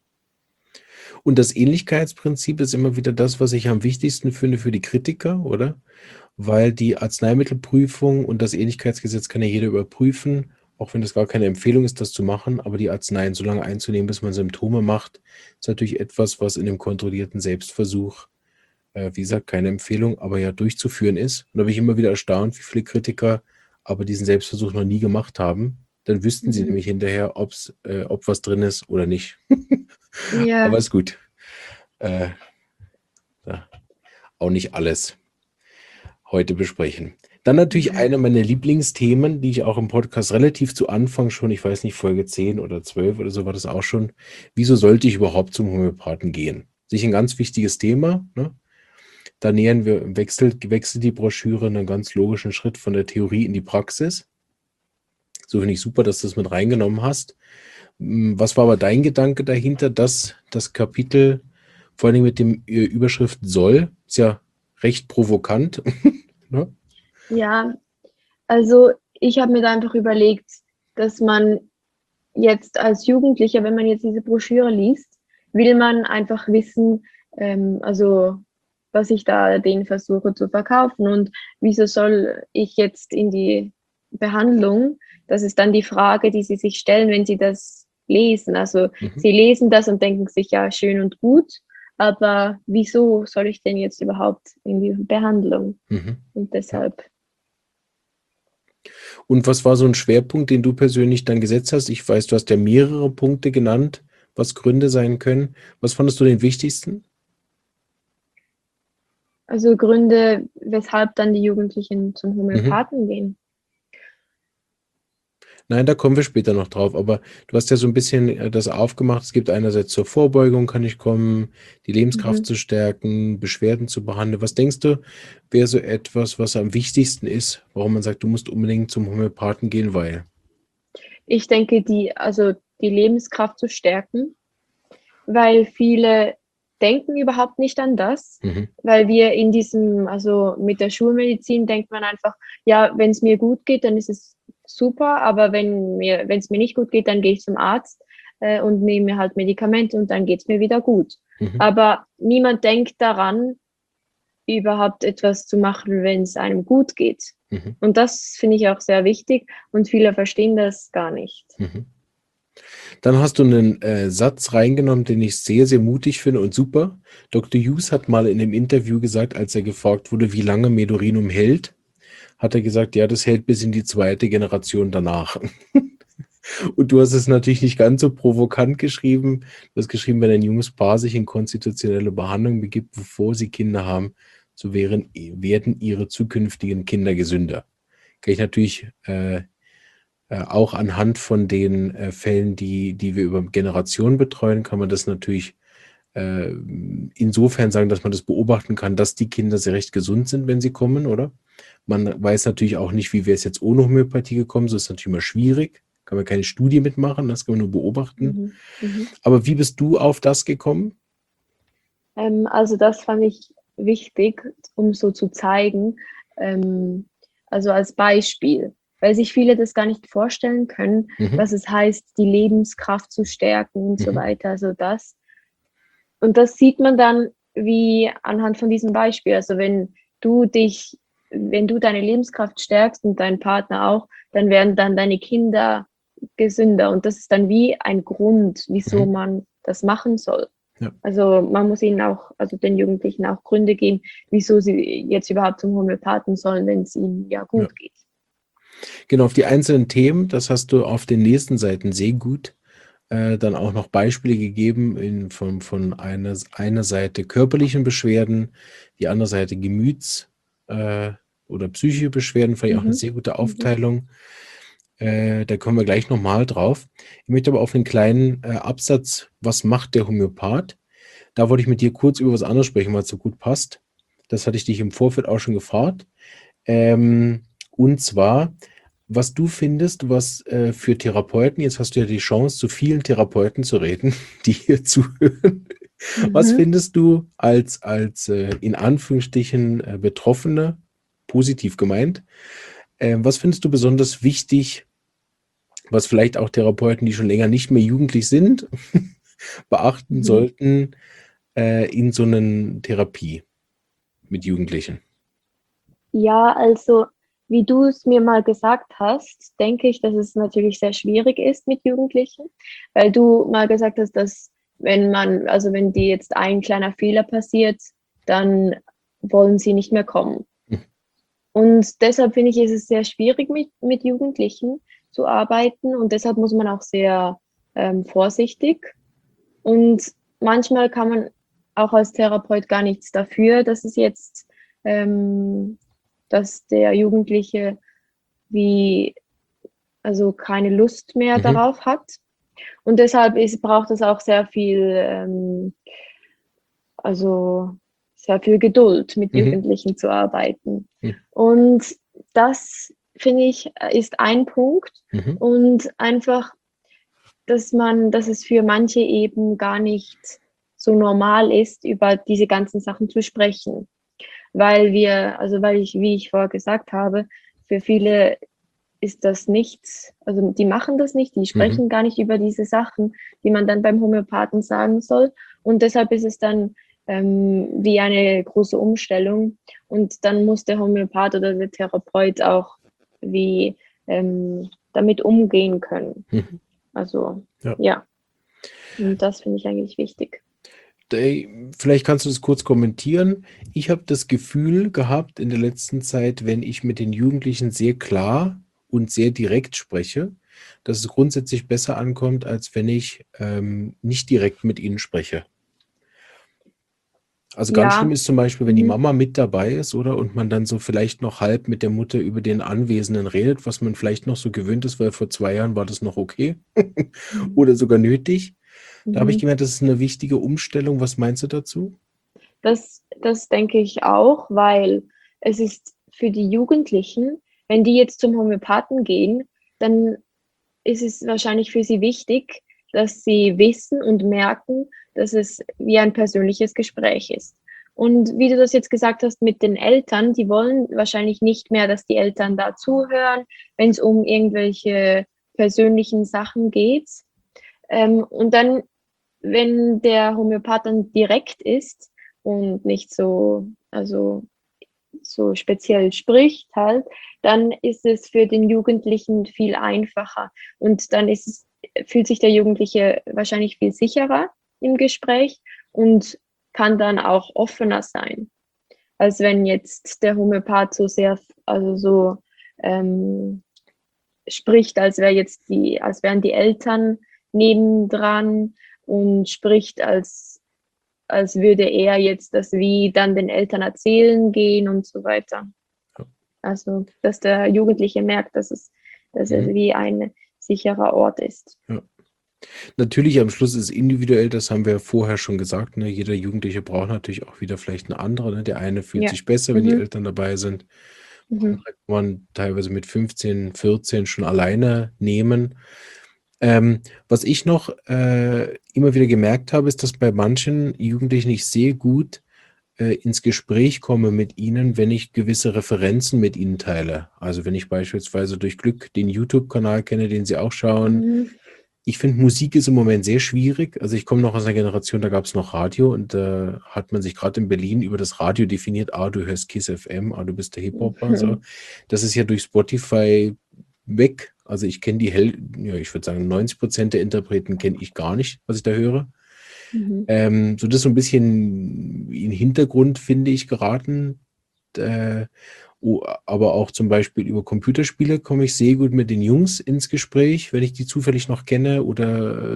Und das Ähnlichkeitsprinzip ist immer wieder das, was ich am wichtigsten finde für die Kritiker, oder? Weil die Arzneimittelprüfung und das Ähnlichkeitsgesetz kann ja jeder überprüfen, auch wenn das gar keine Empfehlung ist, das zu machen, aber die Arzneien so lange einzunehmen, bis man Symptome macht, ist natürlich etwas, was in dem kontrollierten Selbstversuch, wie gesagt, keine Empfehlung, aber ja durchzuführen ist. Und da bin ich immer wieder erstaunt, wie viele Kritiker aber diesen Selbstversuch noch nie gemacht haben. Dann wüssten sie nämlich hinterher, ob was drin ist oder nicht. Ja. Aber ist gut. Auch nicht alles heute besprechen. Dann natürlich einer meiner Lieblingsthemen, die ich auch im Podcast relativ zu Anfang schon, ich weiß nicht, Folge 10 oder 12 oder so war das auch schon. Wieso sollte ich überhaupt zum Homöopathen gehen? Sicher ein ganz wichtiges Thema. Ne? Da wechselt die Broschüre einen ganz logischen Schritt von der Theorie in die Praxis. So finde ich super, dass du das mit reingenommen hast. Was war aber dein Gedanke dahinter, dass das Kapitel, vor allem mit dem Überschrift soll, ist ja recht provokant. Ne? Ja, also ich habe mir da einfach überlegt, dass man jetzt als Jugendlicher, wenn man jetzt diese Broschüre liest, will man einfach wissen, also was ich da denen versuche zu verkaufen und wieso soll ich jetzt in die Behandlung? Das ist dann die Frage, die sie sich stellen, wenn sie das lesen. Also sie lesen das und denken sich, ja, schön und gut, aber wieso soll ich denn jetzt überhaupt in die Behandlung? Und deshalb. Und was war so ein Schwerpunkt, den du persönlich dann gesetzt hast? Ich weiß, du hast ja mehrere Punkte genannt, was Gründe sein können. Was fandest du den wichtigsten? Also Gründe, weshalb dann die Jugendlichen zum Homöopathen gehen. Nein, da kommen wir später noch drauf, aber du hast ja so ein bisschen das aufgemacht. Es gibt einerseits zur Vorbeugung kann ich kommen, die Lebenskraft zu stärken, Beschwerden zu behandeln. Was denkst du, wäre so etwas, was am wichtigsten ist, warum man sagt, du musst unbedingt zum Homöopathen gehen, weil? Ich denke, die Lebenskraft zu stärken, weil viele denken überhaupt nicht an das, weil wir in diesem, also mit der Schulmedizin denkt man einfach, ja, wenn es mir gut geht, dann ist es super, aber wenn es mir nicht gut geht, dann gehe ich zum Arzt und nehme mir halt Medikamente und dann geht es mir wieder gut. Aber niemand denkt daran, überhaupt etwas zu machen, wenn es einem gut geht. Und das finde ich auch sehr wichtig und viele verstehen das gar nicht. Dann hast du einen Satz reingenommen, den ich sehr, sehr mutig finde und super. Dr. Hughes hat mal in einem Interview gesagt, als er gefragt wurde, wie lange Medurinum hält, hat er gesagt, ja, das hält bis in die 2. Generation danach. Und du hast es natürlich nicht ganz so provokant geschrieben. Du hast geschrieben, wenn ein junges Paar sich in konstitutionelle Behandlung begibt, bevor sie Kinder haben, so werden ihre zukünftigen Kinder gesünder. Kann ich natürlich auch anhand von den Fällen, die wir über Generationen betreuen, kann man das natürlich insofern sagen, dass man das beobachten kann, dass die Kinder sehr recht gesund sind, wenn sie kommen, oder? Man weiß natürlich auch nicht, wie wäre es jetzt ohne Homöopathie gekommen, so ist natürlich immer schwierig, kann man keine Studie mitmachen, das kann man nur beobachten. Mhm. Aber wie bist du auf das gekommen? Also das fand ich wichtig, um so zu zeigen, also als Beispiel, weil sich viele das gar nicht vorstellen können, Mhm. was es heißt, die Lebenskraft zu stärken und so weiter. Also das. Und das sieht man dann wie anhand von diesem Beispiel. Also wenn du deine Lebenskraft stärkst und dein Partner auch, dann werden dann deine Kinder gesünder. Und das ist dann wie ein Grund, wieso man das machen soll. Ja. Also man muss ihnen auch, also den Jugendlichen auch Gründe geben, wieso sie jetzt überhaupt zum Homöopathen sollen, wenn es ihnen ja gut geht. Genau, auf die einzelnen Themen, das hast du auf den nächsten Seiten sehr gut dann auch noch Beispiele gegeben von einer Seite körperlichen Beschwerden, die andere Seite oder psychische Beschwerden, vielleicht auch eine sehr gute Aufteilung. Da kommen wir gleich nochmal drauf. Ich möchte aber auf einen kleinen Absatz, was macht der Homöopath? Da wollte ich mit dir kurz über was anderes sprechen, weil es so gut passt. Das hatte ich dich im Vorfeld auch schon gefragt. Und zwar, was du findest, was für Therapeuten, jetzt hast du ja die Chance, zu vielen Therapeuten zu reden, die hier zuhören. Was findest du als in Anführungsstrichen Betroffene, positiv gemeint, was findest du besonders wichtig, was vielleicht auch Therapeuten, die schon länger nicht mehr jugendlich sind, beachten sollten in so einer Therapie mit Jugendlichen? Ja, also wie du es mir mal gesagt hast, denke ich, dass es natürlich sehr schwierig ist mit Jugendlichen, weil du mal gesagt hast, dass wenn dir jetzt ein kleiner Fehler passiert, dann wollen sie nicht mehr kommen. Und deshalb finde ich, ist es sehr schwierig mit Jugendlichen zu arbeiten und deshalb muss man auch sehr vorsichtig. Und manchmal kann man auch als Therapeut gar nichts dafür, dass es jetzt dass der Jugendliche also keine Lust mehr darauf hat. Und deshalb braucht es auch sehr viel, also sehr viel Geduld, mit Jugendlichen zu arbeiten. Und das, finde ich, ist ein Punkt. Und einfach, dass es für manche eben gar nicht so normal ist, über diese ganzen Sachen zu sprechen. Wie ich vorher gesagt habe, für viele ist das nichts, also die machen das nicht, die sprechen gar nicht über diese Sachen, die man dann beim Homöopathen sagen soll. Und deshalb ist es dann wie eine große Umstellung. Und dann muss der Homöopath oder der Therapeut auch wie damit umgehen können. Also ja. Und das finde ich eigentlich wichtig. Vielleicht kannst du das kurz kommentieren. Ich habe das Gefühl gehabt in der letzten Zeit, wenn ich mit den Jugendlichen sehr klar und sehr direkt spreche, dass es grundsätzlich besser ankommt, als wenn ich nicht direkt mit ihnen spreche. Also ganz schlimm ist zum Beispiel, wenn die Mama mit dabei ist, oder? Und man dann so vielleicht noch halb mit der Mutter über den Anwesenden redet, was man vielleicht noch so gewöhnt ist, weil vor 2 Jahren war das noch okay oder sogar nötig. Da habe ich gemerkt, das ist eine wichtige Umstellung. Was meinst du dazu? Das denke ich auch, weil es ist für die Jugendlichen, wenn die jetzt zum Homöopathen gehen, dann ist es wahrscheinlich für sie wichtig, dass sie wissen und merken, dass es wie ein persönliches Gespräch ist. Und wie du das jetzt gesagt hast mit den Eltern, die wollen wahrscheinlich nicht mehr, dass die Eltern da zuhören, wenn es um irgendwelche persönlichen Sachen geht. Und dann, wenn der Homöopath dann direkt ist und nicht so speziell spricht halt, dann ist es für den Jugendlichen viel einfacher. Und dann fühlt sich der Jugendliche wahrscheinlich viel sicherer im Gespräch und kann dann auch offener sein, als wenn jetzt der Homöopath so sehr, spricht, als wären die Eltern nebendran und spricht, als würde er jetzt das wie dann den Eltern erzählen gehen und so weiter. Also, dass der Jugendliche merkt, dass es wie ein sicherer Ort ist. Ja. Natürlich, am Schluss ist es individuell, das haben wir vorher schon gesagt. Ne? Jeder Jugendliche braucht natürlich auch wieder vielleicht eine andere. Ne? Der eine fühlt sich besser, wenn die Eltern dabei sind. Mhm. Andere kann man teilweise mit 15, 14 schon alleine nehmen. Was ich noch immer wieder gemerkt habe, ist, dass bei manchen Jugendlichen ich sehr gut ins Gespräch komme mit ihnen, wenn ich gewisse Referenzen mit ihnen teile. Also wenn ich beispielsweise durch Glück den YouTube-Kanal kenne, den sie auch schauen. Mhm. Ich finde, Musik ist im Moment sehr schwierig. Also ich komme noch aus einer Generation, da gab es noch Radio und da hat man sich gerade in Berlin über das Radio definiert, du hörst Kiss FM, du bist der Hip-Hopper und so. Mhm. Das ist ja durch Spotify weg. Also ich kenne ja, ich würde sagen, 90% der Interpreten kenne ich gar nicht, was ich da höre. Mhm. So das so ein bisschen in den Hintergrund, finde ich, geraten. Aber auch zum Beispiel über Computerspiele komme ich sehr gut mit den Jungs ins Gespräch, wenn ich die zufällig noch kenne oder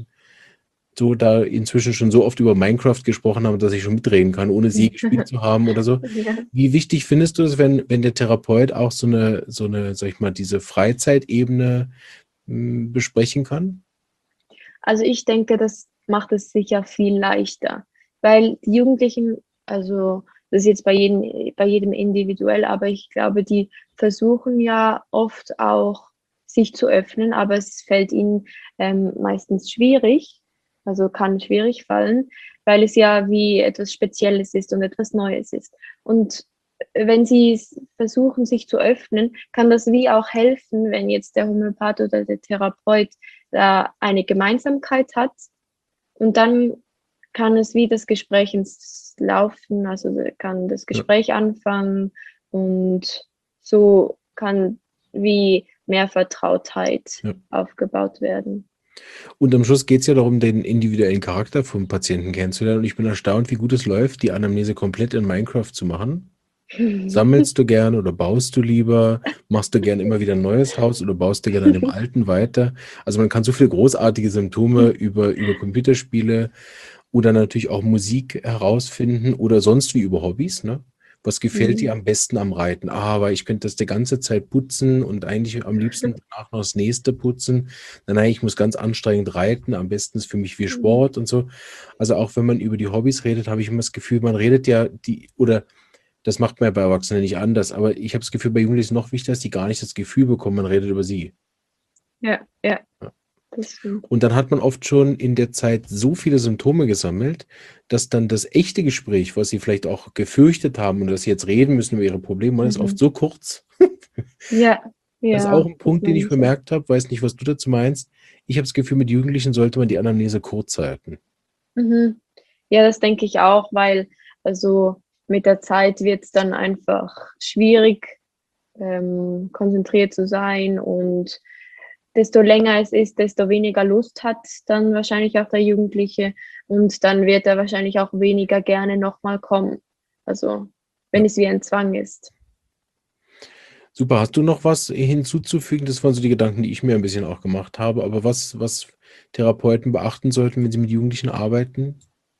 so da inzwischen schon so oft über Minecraft gesprochen habe, dass ich schon mitreden kann, ohne sie gespielt zu haben oder so. Ja. Wie wichtig findest du es, wenn der Therapeut auch so eine, sag ich mal, diese Freizeitebene besprechen kann? Also ich denke, das macht es sicher viel leichter, weil die Jugendlichen, also das ist jetzt bei jedem individuell, aber ich glaube, die versuchen ja oft auch sich zu öffnen, aber es fällt ihnen meistens schwierig, also kann schwierig fallen, weil es ja wie etwas Spezielles ist und etwas Neues ist. Und wenn sie versuchen, sich zu öffnen, kann das wie auch helfen, wenn jetzt der Homöopath oder der Therapeut da eine Gemeinsamkeit hat und dann kann es wie das Gespräch ins Laufen, also kann das Ja. Gespräch anfangen und so kann wie mehr Vertrautheit Ja. aufgebaut werden. Und am Schluss geht es ja darum, den individuellen Charakter vom Patienten kennenzulernen. Und ich bin erstaunt, wie gut es läuft, die Anamnese komplett in Minecraft zu machen. Sammelst du gern oder baust du lieber? Machst du gern immer wieder ein neues Haus oder baust du gern an dem alten weiter? Also man kann so viele großartige Symptome über Computerspiele oder natürlich auch Musik herausfinden oder sonst wie über Hobbys, ne? Was gefällt dir am besten am Reiten? Aber ich könnte das die ganze Zeit putzen und eigentlich am liebsten danach noch das nächste putzen. Nein, ich muss ganz anstrengend reiten. Am besten ist für mich wie Sport und so. Also auch wenn man über die Hobbys redet, habe ich immer das Gefühl, man redet ja oder das macht man ja bei Erwachsenen nicht anders, aber ich habe das Gefühl, bei Jugendlichen ist noch wichtiger, dass die gar nicht das Gefühl bekommen, man redet über sie. Ja, ja, Ja. das stimmt. Und dann hat man oft schon in der Zeit so viele Symptome gesammelt, dass dann das echte Gespräch, was sie vielleicht auch gefürchtet haben und dass sie jetzt reden müssen über ihre Probleme, das ist oft so kurz. Ja, Das ist auch ja, ein das Punkt, den meine ich ich auch. bemerkt habe. Weiß nicht, was du dazu meinst. Ich habe das Gefühl, mit Jugendlichen sollte man die Anamnese kurz halten. Mhm. Ja, das denke ich auch, weil also mit der Zeit wird es dann einfach schwierig, konzentriert zu sein und desto länger es ist, desto weniger Lust hat dann wahrscheinlich auch der Jugendliche und dann wird er wahrscheinlich auch weniger gerne nochmal kommen. Also wenn Ja. es wie ein Zwang ist. Super. Hast du noch was hinzuzufügen? Das waren so die Gedanken, die ich mir ein bisschen auch gemacht habe. Aber was Therapeuten beachten sollten, wenn sie mit Jugendlichen arbeiten?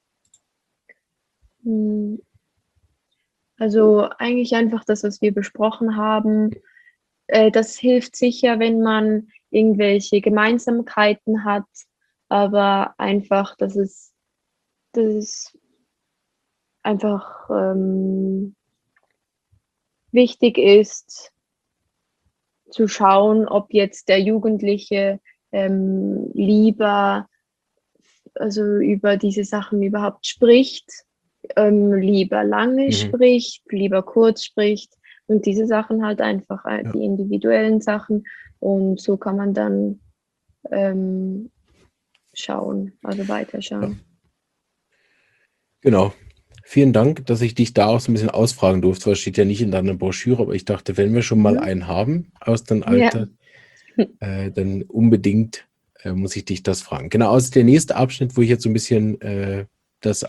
Hm, also eigentlich einfach das, was wir besprochen haben. Das hilft sicher, wenn man irgendwelche Gemeinsamkeiten hat, aber einfach, dass es einfach wichtig ist, zu schauen, ob jetzt der Jugendliche lieber also über diese Sachen überhaupt spricht, lieber lange Mhm. spricht, lieber kurz spricht und diese Sachen halt einfach, Ja. die individuellen Sachen. Und so kann man dann schauen, also Ja. weiterschauen. Genau. Vielen Dank, dass ich dich da auch so ein bisschen ausfragen durfte, weil es steht ja nicht in deiner Broschüre, aber ich dachte, wenn wir schon mal Mhm. einen haben aus deinem Ja. Alter, dann unbedingt muss ich dich das fragen. Genau, also der nächste Abschnitt, wo ich jetzt so ein bisschen das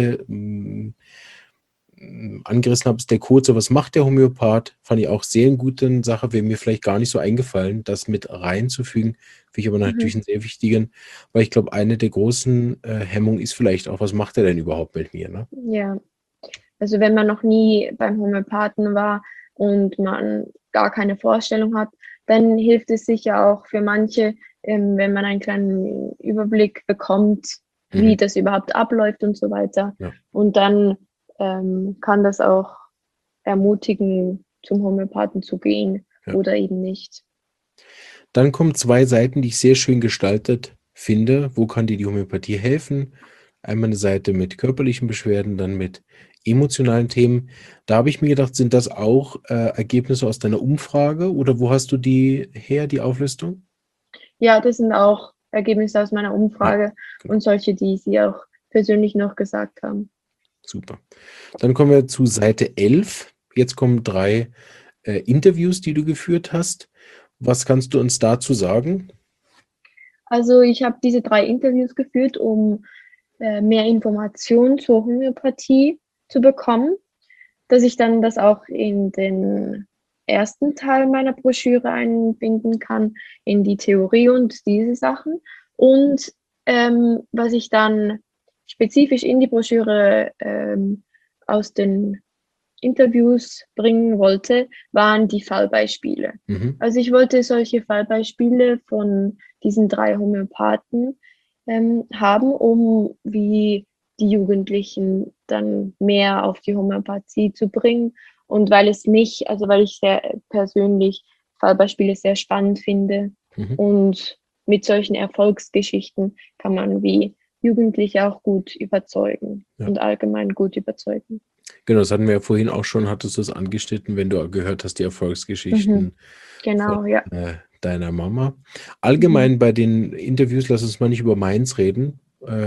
angerissen habe, ist der kurze, was macht der Homöopath? Fand ich auch sehr eine gute Sache, wäre mir vielleicht gar nicht so eingefallen, das mit reinzufügen. Finde ich aber natürlich Mhm. einen sehr wichtigen, weil ich glaube, eine der großen Hemmungen ist vielleicht auch, was macht er denn überhaupt mit mir? Ne? Ja. Also wenn man noch nie beim Homöopathen war und man gar keine Vorstellung hat, dann hilft es sicher auch für manche, wenn man einen kleinen Überblick bekommt, wie Mhm. das überhaupt abläuft und so weiter. Ja. Und dann kann das auch ermutigen zum Homöopathen zu gehen Ja. oder eben nicht. Dann kommen 2 Seiten, die ich sehr schön gestaltet finde. Wo kann dir die Homöopathie helfen? Einmal eine Seite mit körperlichen Beschwerden, dann mit emotionalen Themen. Da habe ich mir gedacht, sind das auch Ergebnisse aus deiner Umfrage oder wo hast du die her, die Auflistung? Ja, das sind auch Ergebnisse aus meiner Ja, Umfrage genau. und solche, die Sie auch persönlich noch gesagt haben. Super. Dann kommen wir zu Seite 11. Jetzt kommen 3 Interviews, die du geführt hast. Was kannst du uns dazu sagen? Also ich habe diese 3 Interviews geführt, um mehr Informationen zur Homöopathie zu bekommen, dass ich dann das auch in den ersten Teil meiner Broschüre einbinden kann, in die Theorie und diese Sachen. Und was ich dann spezifisch in die Broschüre aus den Interviews bringen wollte, waren die Fallbeispiele. Mhm. Also ich wollte solche Fallbeispiele von diesen 3 Homöopathen haben, um wie die Jugendlichen dann mehr auf die Homöopathie zu bringen. Und weil ich sehr persönlich Fallbeispiele sehr spannend finde. Mhm. Und mit solchen Erfolgsgeschichten kann man wie Jugendliche auch gut überzeugen Ja. und allgemein gut überzeugen. Genau, das hatten wir ja vorhin auch schon, hattest du es angeschnitten, wenn du gehört hast, die Erfolgsgeschichten von Genau, ja. deiner Mama. Mhm. Allgemein bei den Interviews, lass uns mal nicht über meins reden.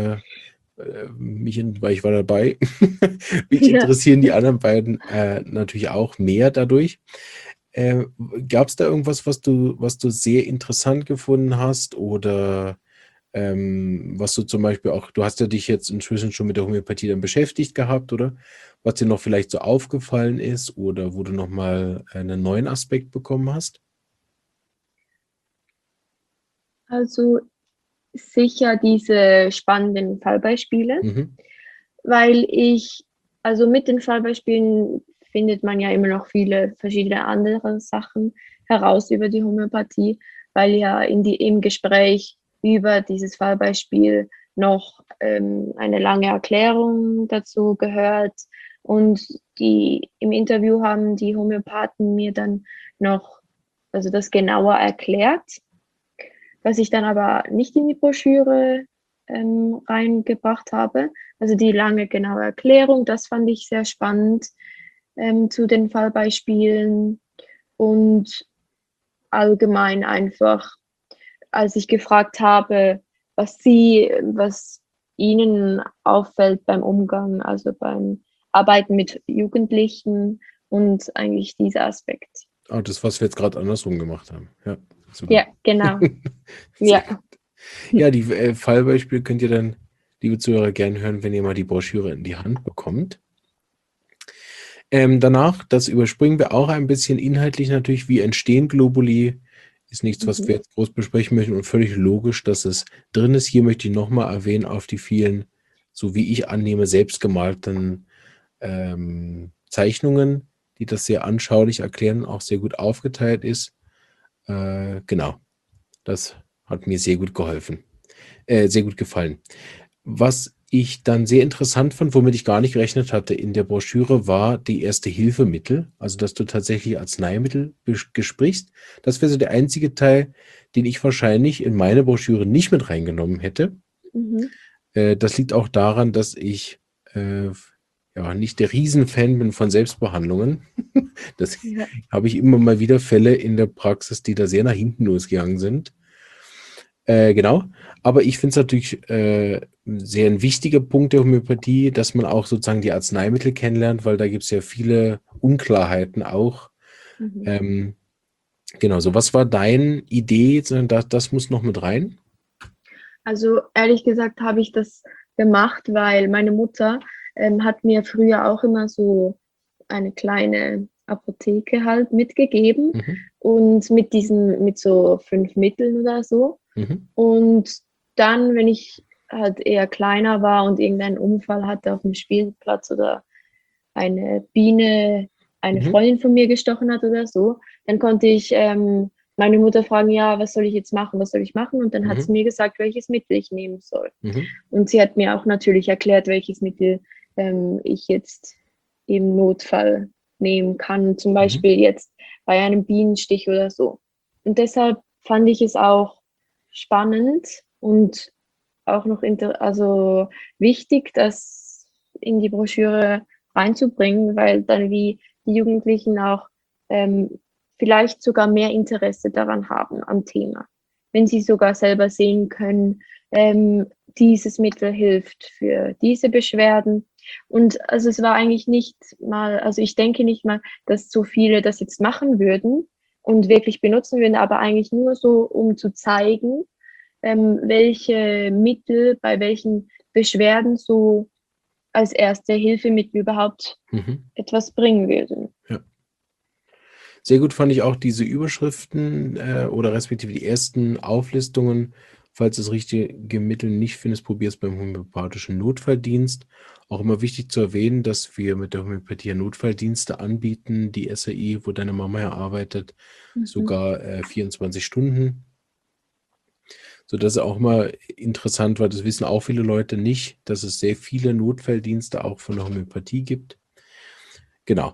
Weil ich war dabei. Mich Ja. interessieren die anderen beiden natürlich auch mehr dadurch. Gab es da irgendwas, was du sehr interessant gefunden hast oder was du zum Beispiel auch, du hast ja dich jetzt inzwischen schon mit der Homöopathie dann beschäftigt gehabt, oder? Was dir noch vielleicht so aufgefallen ist oder wo du nochmal einen neuen Aspekt bekommen hast? Also sicher diese spannenden Fallbeispiele, Mhm. weil also mit den Fallbeispielen findet man ja immer noch viele verschiedene andere Sachen heraus über die Homöopathie, weil ja im Gespräch über dieses Fallbeispiel noch eine lange Erklärung dazu gehört. Und im Interview haben die Homöopathen mir dann noch also das genauer erklärt, was ich dann aber nicht in die Broschüre reingebracht habe. Also die lange genaue Erklärung, das fand ich sehr spannend zu den Fallbeispielen und allgemein einfach, als ich gefragt habe, was Ihnen auffällt beim Umgang, also beim Arbeiten mit Jugendlichen und eigentlich dieser Aspekt. Ah, das, was wir jetzt gerade andersrum gemacht haben. Ja, super. Ja, genau. Sehr Ja. gut. Ja, die Fallbeispiele könnt ihr dann, liebe Zuhörer, gerne hören, wenn ihr mal die Broschüre in die Hand bekommt. Danach, das überspringen wir auch ein bisschen inhaltlich natürlich, wie entstehen Globuli. Ist nichts, was wir jetzt groß besprechen möchten und völlig logisch, dass es drin ist. Hier möchte ich nochmal erwähnen auf die vielen, so wie ich annehme, selbstgemalten Zeichnungen, die das sehr anschaulich erklären, auch sehr gut aufgeteilt ist. Genau, das hat mir sehr gut geholfen, sehr gut gefallen. Was ich dann sehr interessant fand, womit ich gar nicht gerechnet hatte in der Broschüre, war die Erste-Hilfe-Mittel. Also, dass du tatsächlich Arzneimittel besprichst. Das wäre so der einzige Teil, den ich wahrscheinlich in meine Broschüre nicht mit reingenommen hätte. Mhm. Das liegt auch daran, dass ich ja nicht der Riesenfan bin von Selbstbehandlungen. Das Ja. habe ich immer mal wieder Fälle in der Praxis, die da sehr nach hinten losgegangen sind. Genau, aber ich finde es natürlich sehr ein wichtiger Punkt der Homöopathie, dass man auch sozusagen die Arzneimittel kennenlernt, weil da gibt es ja viele Unklarheiten auch. Mhm. Ähm, genau, so was war deine Idee? Das muss noch mit rein? Also ehrlich gesagt habe ich das gemacht, weil meine Mutter hat mir früher auch immer so eine kleine Apotheke halt mitgegeben Mhm, und mit so 5 Mitteln oder so. mhm, Und dann, wenn ich halt eher kleiner war und irgendeinen Unfall hatte auf dem Spielplatz oder eine Biene eine mhm, Freundin von mir gestochen hat oder so, dann konnte ich meine Mutter fragen, ja, was soll ich jetzt machen, was soll ich machen? Und dann hat mhm, sie mir gesagt, welches Mittel ich nehmen soll. mhm, Und sie hat mir auch natürlich erklärt, welches Mittel ich jetzt im Notfall nehmen kann, zum Mhm. Beispiel jetzt bei einem Bienenstich oder so. Und deshalb fand ich es auch spannend und auch noch also wichtig, das in die Broschüre reinzubringen, weil dann wie die Jugendlichen auch vielleicht sogar mehr Interesse daran haben am Thema. Wenn sie sogar selber sehen können, dieses Mittel hilft für diese Beschwerden. Und also es war eigentlich nicht mal, also ich denke nicht mal, dass so viele das jetzt machen würden und wirklich benutzen würden, aber eigentlich nur so, um zu zeigen, welche Mittel bei welchen Beschwerden so als erste Hilfemittel überhaupt Mhm. etwas bringen würden. Ja. Sehr gut fand ich auch diese Überschriften oder respektive die ersten Auflistungen. Falls du das richtige Mittel nicht findest, probier es beim homöopathischen Notfalldienst. Auch immer wichtig zu erwähnen, dass wir mit der Homöopathie Notfalldienste anbieten, die SAI, wo deine Mama ja arbeitet, Mhm. sogar 24 Stunden. So, das ist auch immer interessant, weil das wissen auch viele Leute nicht, dass es sehr viele Notfalldienste auch von der Homöopathie gibt. Genau.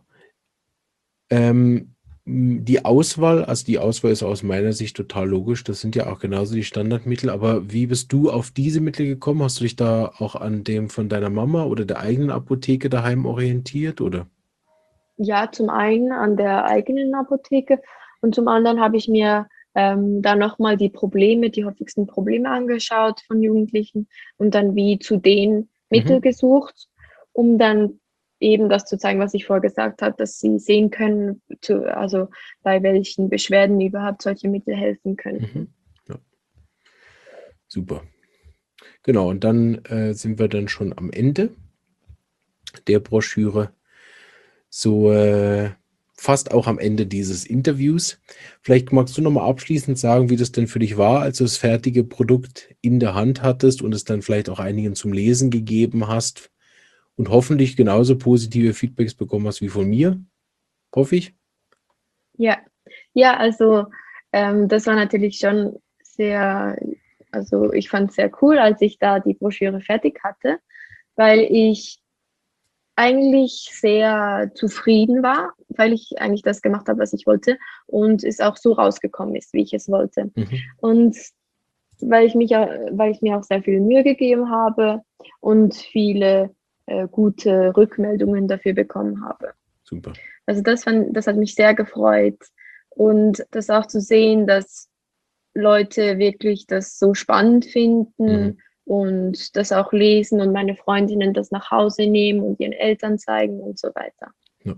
Die Auswahl ist aus meiner Sicht total logisch. Das sind ja auch genauso die Standardmittel. Aber wie bist du auf diese Mittel gekommen? Hast du dich da auch an dem von deiner Mama oder der eigenen Apotheke daheim orientiert, oder? Ja, zum einen an der eigenen Apotheke und zum anderen habe ich mir dann nochmal die häufigsten Probleme angeschaut von Jugendlichen und dann wie zu den Mittel Mhm, gesucht, um dann eben das zu zeigen, was ich vorher gesagt habe, dass sie sehen können, also bei welchen Beschwerden überhaupt solche Mittel helfen mhm. könnten. Ja, super. Genau, und dann sind wir dann schon am Ende der Broschüre. So fast auch am Ende dieses Interviews. Vielleicht magst du noch mal abschließend sagen, wie das denn für dich war, als du das fertige Produkt in der Hand hattest und es dann vielleicht auch einigen zum Lesen gegeben hast und hoffentlich genauso positive Feedbacks bekommen hast wie von mir, hoffe ich. Ja, ja, also das war natürlich schon sehr, also ich fand es sehr cool, als ich da die Broschüre fertig hatte, weil ich eigentlich sehr zufrieden war, weil ich eigentlich das gemacht habe, was ich wollte und es auch so rausgekommen ist, wie ich es wollte. Mhm, Und weil ich mir auch sehr viel Mühe gegeben habe und viele gute Rückmeldungen dafür bekommen habe. super. Also das hat mich sehr gefreut und das auch zu sehen, dass Leute wirklich das so spannend Mhm, finden und das auch lesen und meine Freundinnen das nach Hause nehmen und ihren Eltern zeigen und so weiter. ja.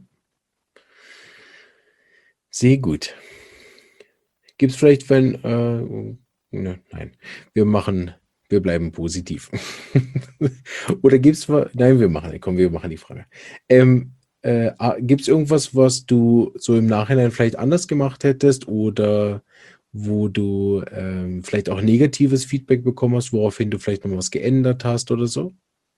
Sehr gut. Gibt es vielleicht, wenn, ne, nein, wir machen, wir bleiben positiv. Oder gibt es, nein, wir machen die Frage. Gibt es irgendwas, was du so im Nachhinein vielleicht anders gemacht hättest oder wo du vielleicht auch negatives Feedback bekommen hast, woraufhin du vielleicht noch was geändert hast oder so?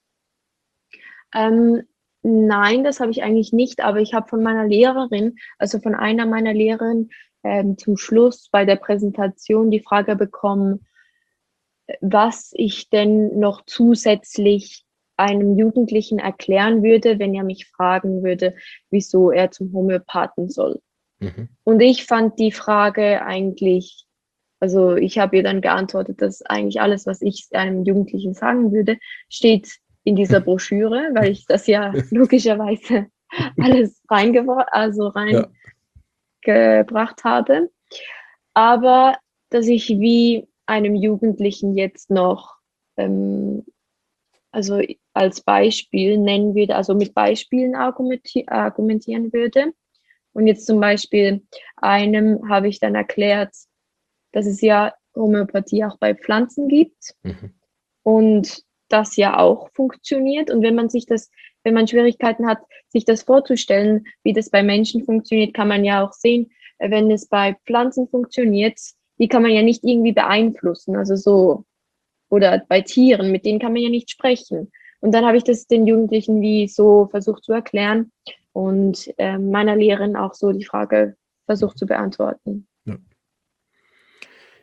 Ähm, nein, das habe ich eigentlich nicht, aber ich habe von meiner Lehrerin, also von einer meiner Lehrerinnen, zum Schluss bei der Präsentation die Frage bekommen, was ich denn noch zusätzlich einem Jugendlichen erklären würde, wenn er mich fragen würde, wieso er zum Homöopathen soll. Mhm. Und ich fand die Frage eigentlich, also ich habe ihr dann geantwortet, dass eigentlich alles, was ich einem Jugendlichen sagen würde, steht in dieser Broschüre, weil ich das ja logischerweise alles also Ja. reingebracht habe. Aber dass ich wie einem Jugendlichen jetzt noch ähm, also als Beispiel nennen würde, also mit Beispielen argumentieren würde. Und jetzt zum Beispiel einem habe ich dann erklärt, dass es ja Homöopathie auch bei Pflanzen gibt Mhm. und das ja auch funktioniert. Und wenn man Schwierigkeiten hat, sich das vorzustellen, wie das bei Menschen funktioniert, kann man ja auch sehen, wenn es bei Pflanzen funktioniert, die kann man ja nicht irgendwie beeinflussen. Also so, oder bei Tieren, mit denen kann man ja nicht sprechen. Und dann habe ich das den Jugendlichen wie so versucht zu erklären und meiner Lehrerin auch so die Frage versucht zu beantworten. Ja.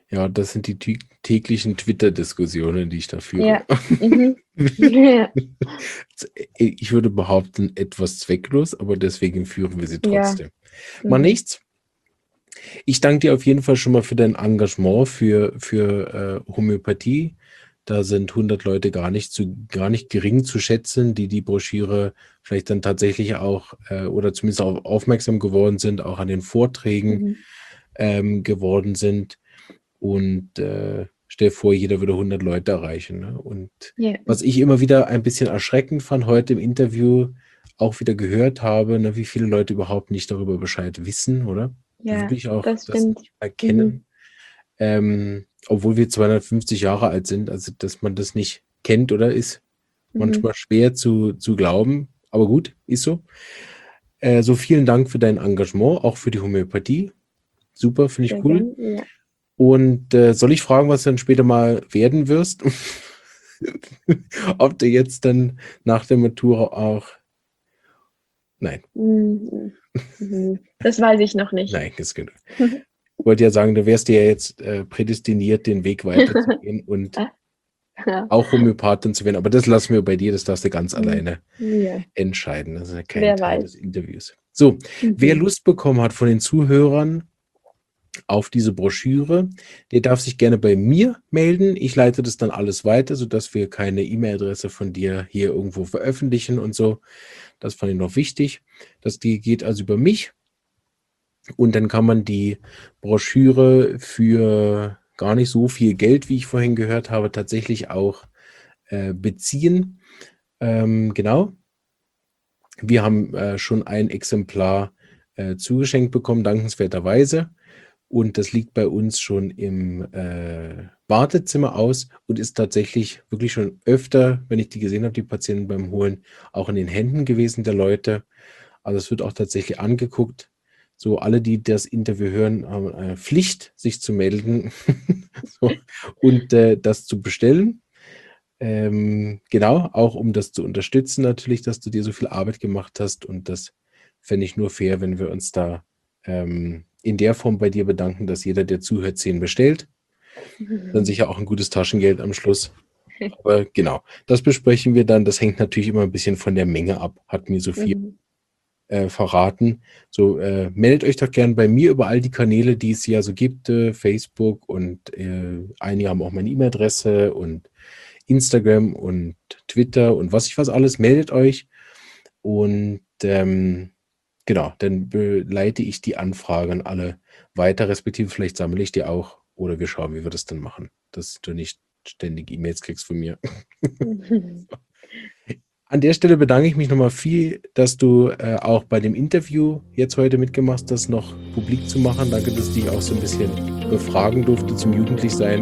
Ja, das sind die täglichen Twitter-Diskussionen, die ich da führe. Ja. Mhm. Ja. Ich würde behaupten, etwas zwecklos, aber deswegen führen wir sie Ja. trotzdem. Mal nichts. Ich danke dir auf jeden Fall schon mal für dein Engagement für Homöopathie. Da sind 100 Leute gar nicht gering zu schätzen, die Broschüre vielleicht dann tatsächlich auch oder zumindest auch aufmerksam geworden sind, auch an den Vorträgen geworden sind. Und stell dir vor, jeder würde 100 Leute erreichen. Ne? Und Ja. was ich immer wieder ein bisschen erschreckend fand, heute im Interview auch wieder gehört habe, ne, wie viele Leute überhaupt nicht darüber Bescheid wissen, oder? Ja, Wirklich auch das das stimmt. nicht erkennen. Obwohl wir 250 Jahre alt sind, also dass man das nicht kennt, oder ist manchmal schwer zu glauben. Aber gut, ist so. So vielen Dank für dein Engagement, auch für die Homöopathie. Super, finde ich Sehr cool. gern. Ja. Und soll ich fragen, was du dann später mal werden wirst? Ob du jetzt dann nach der Matura auch... Nein. Das weiß ich noch nicht. Nein, das genau. Ich wollte ja sagen, du wärst ja jetzt prädestiniert, den Weg weiterzugehen und auch Homöopathin zu werden. Aber das lassen wir bei dir, das darfst du ganz alleine entscheiden. Das ist ja kein Teil des Interviews. So, wer Lust bekommen hat von den Zuhörern auf diese Broschüre, der darf sich gerne bei mir melden. Ich leite das dann alles weiter, sodass wir keine E-Mail-Adresse von dir hier irgendwo veröffentlichen und so. Das fand ich noch wichtig. Das geht also über mich. Und dann kann man die Broschüre für gar nicht so viel Geld, wie ich vorhin gehört habe, tatsächlich auch beziehen. Genau. Wir haben schon ein Exemplar zugeschenkt bekommen, dankenswerterweise. Und das liegt bei uns schon im Wartezimmer aus und ist tatsächlich wirklich schon öfter, wenn ich die gesehen habe, die Patienten beim Holen, auch in den Händen gewesen der Leute. Also es wird auch tatsächlich angeguckt. So, alle, die das Interview hören, haben eine Pflicht, sich zu melden so, und das zu bestellen. Genau, auch um das zu unterstützen natürlich, dass du dir so viel Arbeit gemacht hast. Und das fände ich nur fair, wenn wir uns da in der Form bei dir bedanken, dass jeder, der zuhört, 10 bestellt. Dann sicher auch ein gutes Taschengeld am Schluss. Aber genau, das besprechen wir dann. Das hängt natürlich immer ein bisschen von der Menge ab, hat mir Sophia verraten. So, meldet euch doch gern bei mir über all die Kanäle, die es ja so gibt, Facebook und einige haben auch meine E-Mail-Adresse und Instagram und Twitter und was alles. Meldet euch und genau, dann leite ich die Anfrage an alle weiter, respektive vielleicht sammle ich die auch oder wir schauen, wie wir das dann machen, dass du nicht ständig E-Mails kriegst von mir. An der Stelle bedanke ich mich nochmal viel, dass du auch bei dem Interview jetzt heute mitgemacht hast, das noch publik zu machen. Danke, dass ich dich auch so ein bisschen befragen durfte zum Jugendlichsein.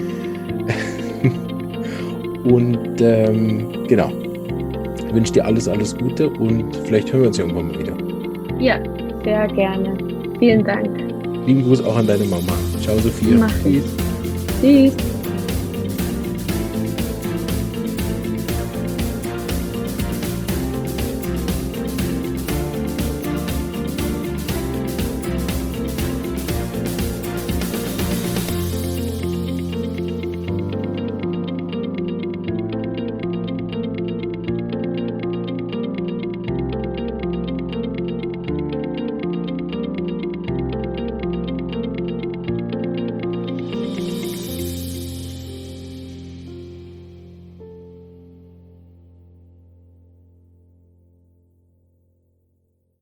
Und genau, ich wünsche dir alles Gute und vielleicht hören wir uns irgendwann mal wieder. Ja, sehr gerne. Vielen Dank. Lieben Gruß auch an deine Mama. Ciao, Sophia. Tschüss.